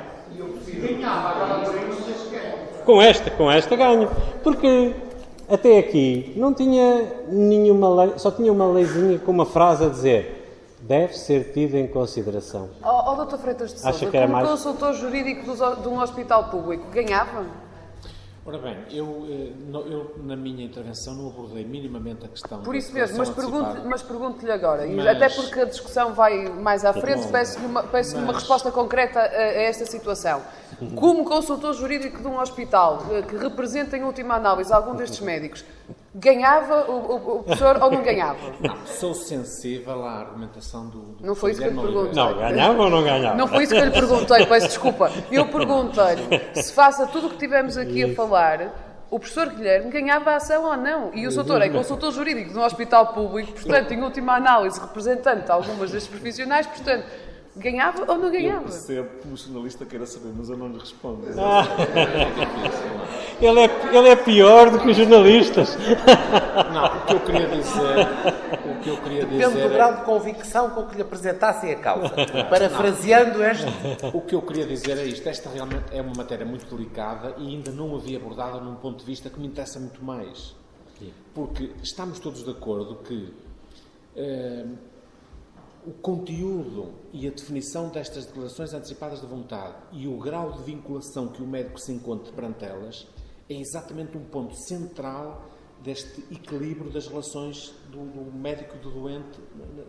Com esta, com esta ganho. Porque até aqui não tinha nenhuma lei, só tinha uma leizinha com uma frase a dizer... Deve ser tido em consideração. Ó, oh, doutor Freitas de Sousa, como mais... consultor jurídico de um hospital público, ganhava? Ora bem, eu, eu na minha intervenção não abordei minimamente a questão... Por isso mesmo, mas pergunto-lhe mas pergunto-lhe agora, mas... até porque a discussão vai mais à frente, peço-lhe uma, peço mas... uma resposta concreta a, a esta situação. Como consultor jurídico de um hospital que representa em última análise algum destes médicos, ganhava o, o, o professor ou não ganhava? Não, sou sensível à argumentação do... do não foi isso que eu lhe perguntei. Não, ganhava ou não ganhava? Não foi isso que eu lhe perguntei, peço desculpa. Eu perguntei-lhe se faça tudo o que tivemos aqui a falar, o professor Guilherme ganhava a ação ou não. E o doutor é consultor jurídico de um hospital público, portanto, em última análise, representante de algumas destes profissionais, portanto... Ganhava ou não ganhava? Eu percebo que o jornalista queira saber, mas eu não lhe respondo. Ah. ele, é, ele é pior do que os jornalistas. Não, o que eu queria dizer... O que eu queria Depende dizer do grau de convicção com que lhe apresentassem a causa. Parafraseando este... O que eu queria dizer é isto. Esta realmente é uma matéria muito delicada e ainda não havia abordada num ponto de vista que me interessa muito mais. Porque estamos todos de acordo que... Uh, o conteúdo e a definição destas declarações antecipadas de vontade e o grau de vinculação que o médico se encontra perante elas é exatamente um ponto central deste equilíbrio das relações do, do médico e do doente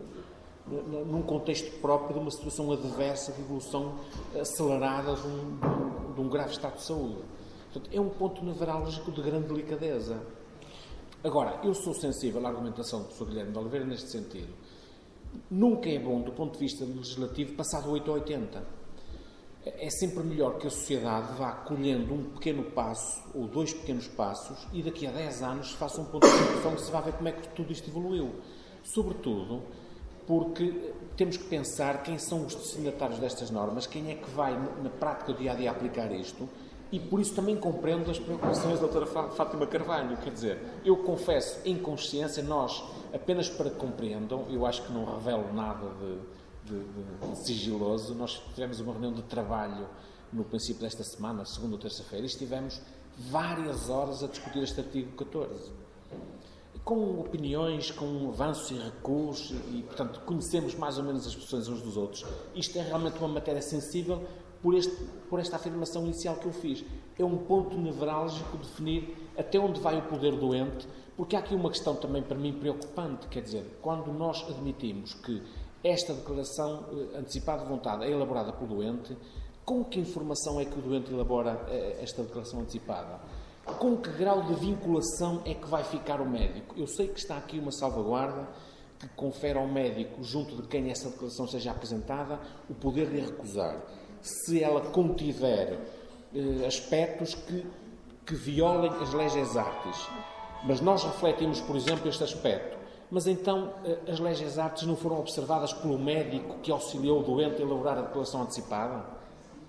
num contexto próprio de uma situação adversa de evolução acelerada de um, de um, de um grave estado de saúde. Portanto, é um ponto nevrálgico de grande delicadeza. Agora, eu sou sensível à argumentação do professor Guilherme de Oliveira neste sentido. Nunca é bom, do ponto de vista legislativo, passar do oito a oitenta. É sempre melhor que a sociedade vá colhendo um pequeno passo, ou dois pequenos passos, e daqui a dez anos se faça um ponto de situação que se vá ver como é que tudo isto evoluiu. Sobretudo porque temos que pensar quem são os destinatários destas normas, quem é que vai, na prática do dia-a-dia, aplicar isto, e por isso também compreendo as preocupações da doutora Fátima Carvalho. Quer dizer, eu confesso, em consciência, nós, apenas para que compreendam, eu acho que não revelo nada de, de, de, de sigiloso, nós tivemos uma reunião de trabalho no princípio desta semana, segunda ou terça-feira, e estivemos várias horas a discutir este artigo catorze. Com opiniões, com avanços e recuos, e, portanto, conhecemos mais ou menos as posições uns dos outros. Isto é realmente uma matéria sensível por, este, por esta afirmação inicial que eu fiz. É um ponto nevrálgico definir até onde vai o poder doente, porque há aqui uma questão também para mim preocupante, quer dizer, quando nós admitimos que esta declaração antecipada de vontade é elaborada pelo doente, com que informação é que o doente elabora esta declaração antecipada? Com que grau de vinculação é que vai ficar o médico? Eu sei que está aqui uma salvaguarda que confere ao médico, junto de quem essa declaração seja apresentada, o poder de a recusar, se ela contiver eh, aspectos que, que violem as leges artis. Mas nós refletimos, por exemplo, este aspecto. Mas então eh, as leges artis não foram observadas pelo médico que auxiliou o doente a elaborar a declaração antecipada?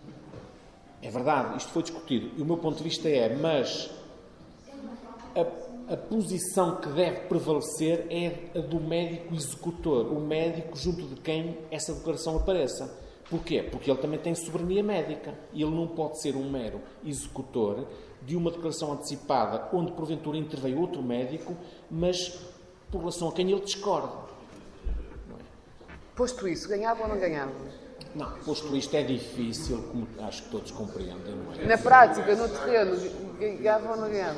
É verdade, isto foi discutido. E o meu ponto de vista é, mas a, a posição que deve prevalecer é a do médico executor, o médico junto de quem essa declaração apareça. Porquê? Porque ele também tem soberania médica. E ele não pode ser um mero executor de uma declaração antecipada onde, porventura, interveio outro médico, mas por relação a quem ele discorda. Não é? Posto isso, ganhava ou não ganhava? Não, posto isto é difícil, como acho que todos compreendem, não é? Na prática, no terreno, ganhava ou não ganhava?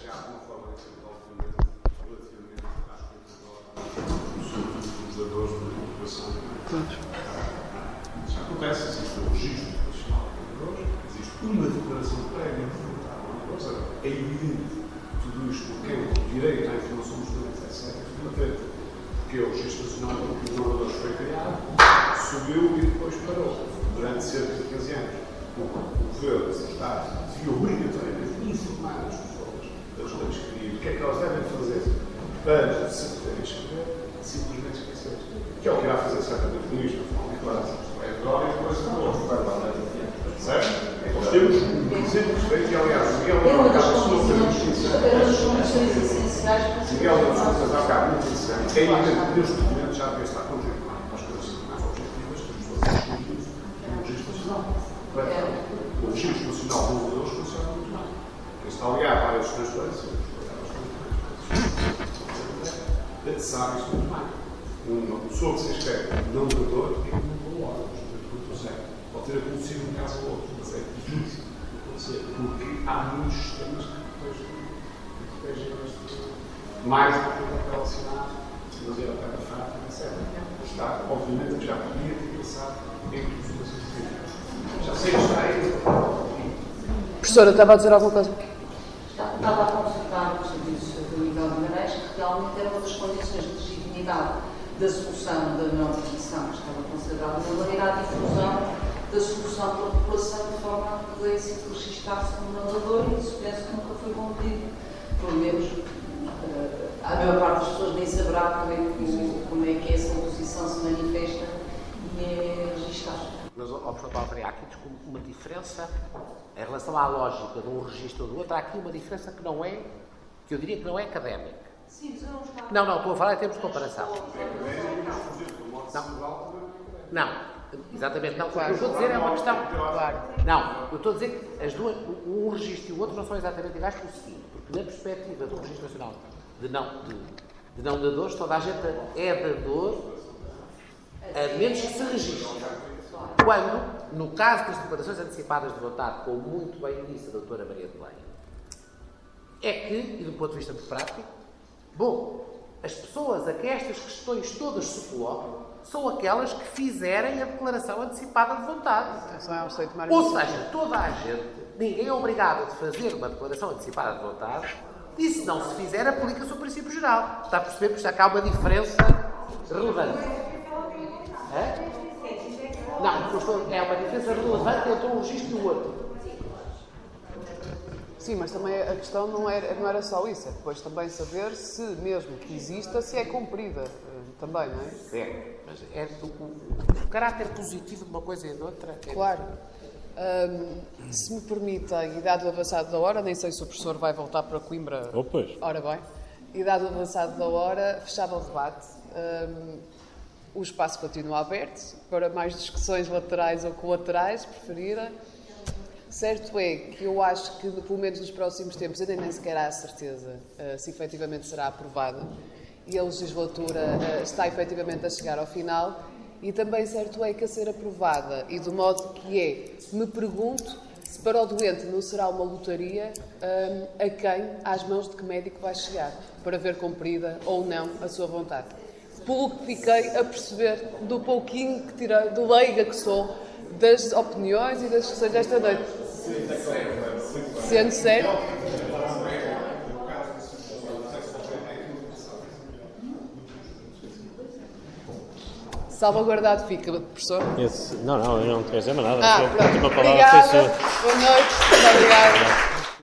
Já acontece, existe o registro nacional de trabalhadores, existe uma declaração prévia de vontade. É evidente tudo isto, porque o direito à informação dos doentes, etcétera, é fundamental. Porque o registro nacional de trabalhadores foi criado, subiu e depois parou, durante cerca de quinze anos. O governo, o Estado, devia obrigatoriamente informar as pessoas das leis que queriam, o que é que elas devem fazer para se poderem escrever, simplesmente esquecer. Que é o que irá fazer certamente com isto, afinal, claro, é agora e depois de novo. Certo? Nós temos um exemplo perfeito, e aliás, o Miguel não acaba de não fazer justiça. Miguel não fazer há bocado muito interessante. É evidente que neste documento já deve estar contemplado as coisas mais objetivas que as pessoas escolhidas no registro nacional. O registro nacional de trabalhadores funciona muito bem. Porque está ligado a áreas de transparência, sabe isto muito bem. Uma pessoa que se escreve não doador é como um bom órgão, pode ter acontecido um caso ou outro, mas é difícil de acontecer, porque há muitos sistemas que protegem este mais do que o papel assinado, mas era para a fato, etcétera. Está, obviamente, já podia ter pensado em que situações de já sei que está aí. Professora, estava a dizer alguma coisa? Estava a consultar os serviços do Miguel Guimarães, que realmente era uma das condições de legitimidade da solução da não definição que estava considerada na validade e difusão da solução pela população de forma a que pudesse registrar-se como nadador, e isso penso que nunca foi cumprido. Pelo menos a maior parte das pessoas nem saberá como é que, como é que essa oposição se manifesta e é registar. Mas, ó, professor Paulo, há aqui uma diferença em relação à lógica de um registro ou do outro. Há aqui uma diferença que não é, que eu diria que não é académica. Sim, mas eu não estava... Não, não, estou a falar em termos de comparação. Não, não, exatamente não. O que eu estou a dizer é uma questão... Claro. Não, eu estou a dizer que as duas, um registro e o outro não são exatamente iguais pelo seguinte, porque na perspectiva do registro nacional de não, de, de não dadores, toda a gente é dador, a menos que se registre. Quando, no caso das declarações antecipadas de vontade, como muito bem disse a doutora Maria de Belém, é que, e do ponto de vista muito prático, bom, as pessoas a que estas questões todas se colocam são aquelas que fizerem a declaração antecipada de vontade. Ou seja, toda a gente, ninguém é obrigado a fazer uma declaração antecipada de vontade e, se não se fizer, aplica-se o princípio geral. Está a perceber? Porque já cá há uma diferença relevante. É? Não, é uma diferença relevante entre um registro e o outro. Sim, mas também a questão não era, não era só isso, é depois também saber se, mesmo que exista, se é cumprida também, não é? É, mas é o, o, o caráter positivo de uma coisa e de outra. É claro. Um, se me permitem, e dado o avançado da hora, nem sei se o professor vai voltar para Coimbra. Oh, pois. Ora bem, e dado o avançado da hora, fechava o debate. Um, o espaço continua aberto para mais discussões laterais ou colaterais, preferirem. Certo é que eu acho que, pelo menos nos próximos tempos, ainda nem sequer há a certeza uh, se efetivamente será aprovada e a legislatura uh, está efetivamente a chegar ao final. E também certo é que, a ser aprovada, e do modo que é, me pergunto se para o doente não será uma lotaria um, a quem, às mãos de que médico vai chegar, para ver cumprida ou não a sua vontade. Pelo que fiquei a perceber do pouquinho que tirei, do leiga que sou, das opiniões e das discussões desta noite. Sendo sério. Salvaguardado fica, professor? Esse, não, não, eu não quero dizer mais nada. Ah, a última palavra Obrigada. foi sua. Boa noite. Muito obrigada.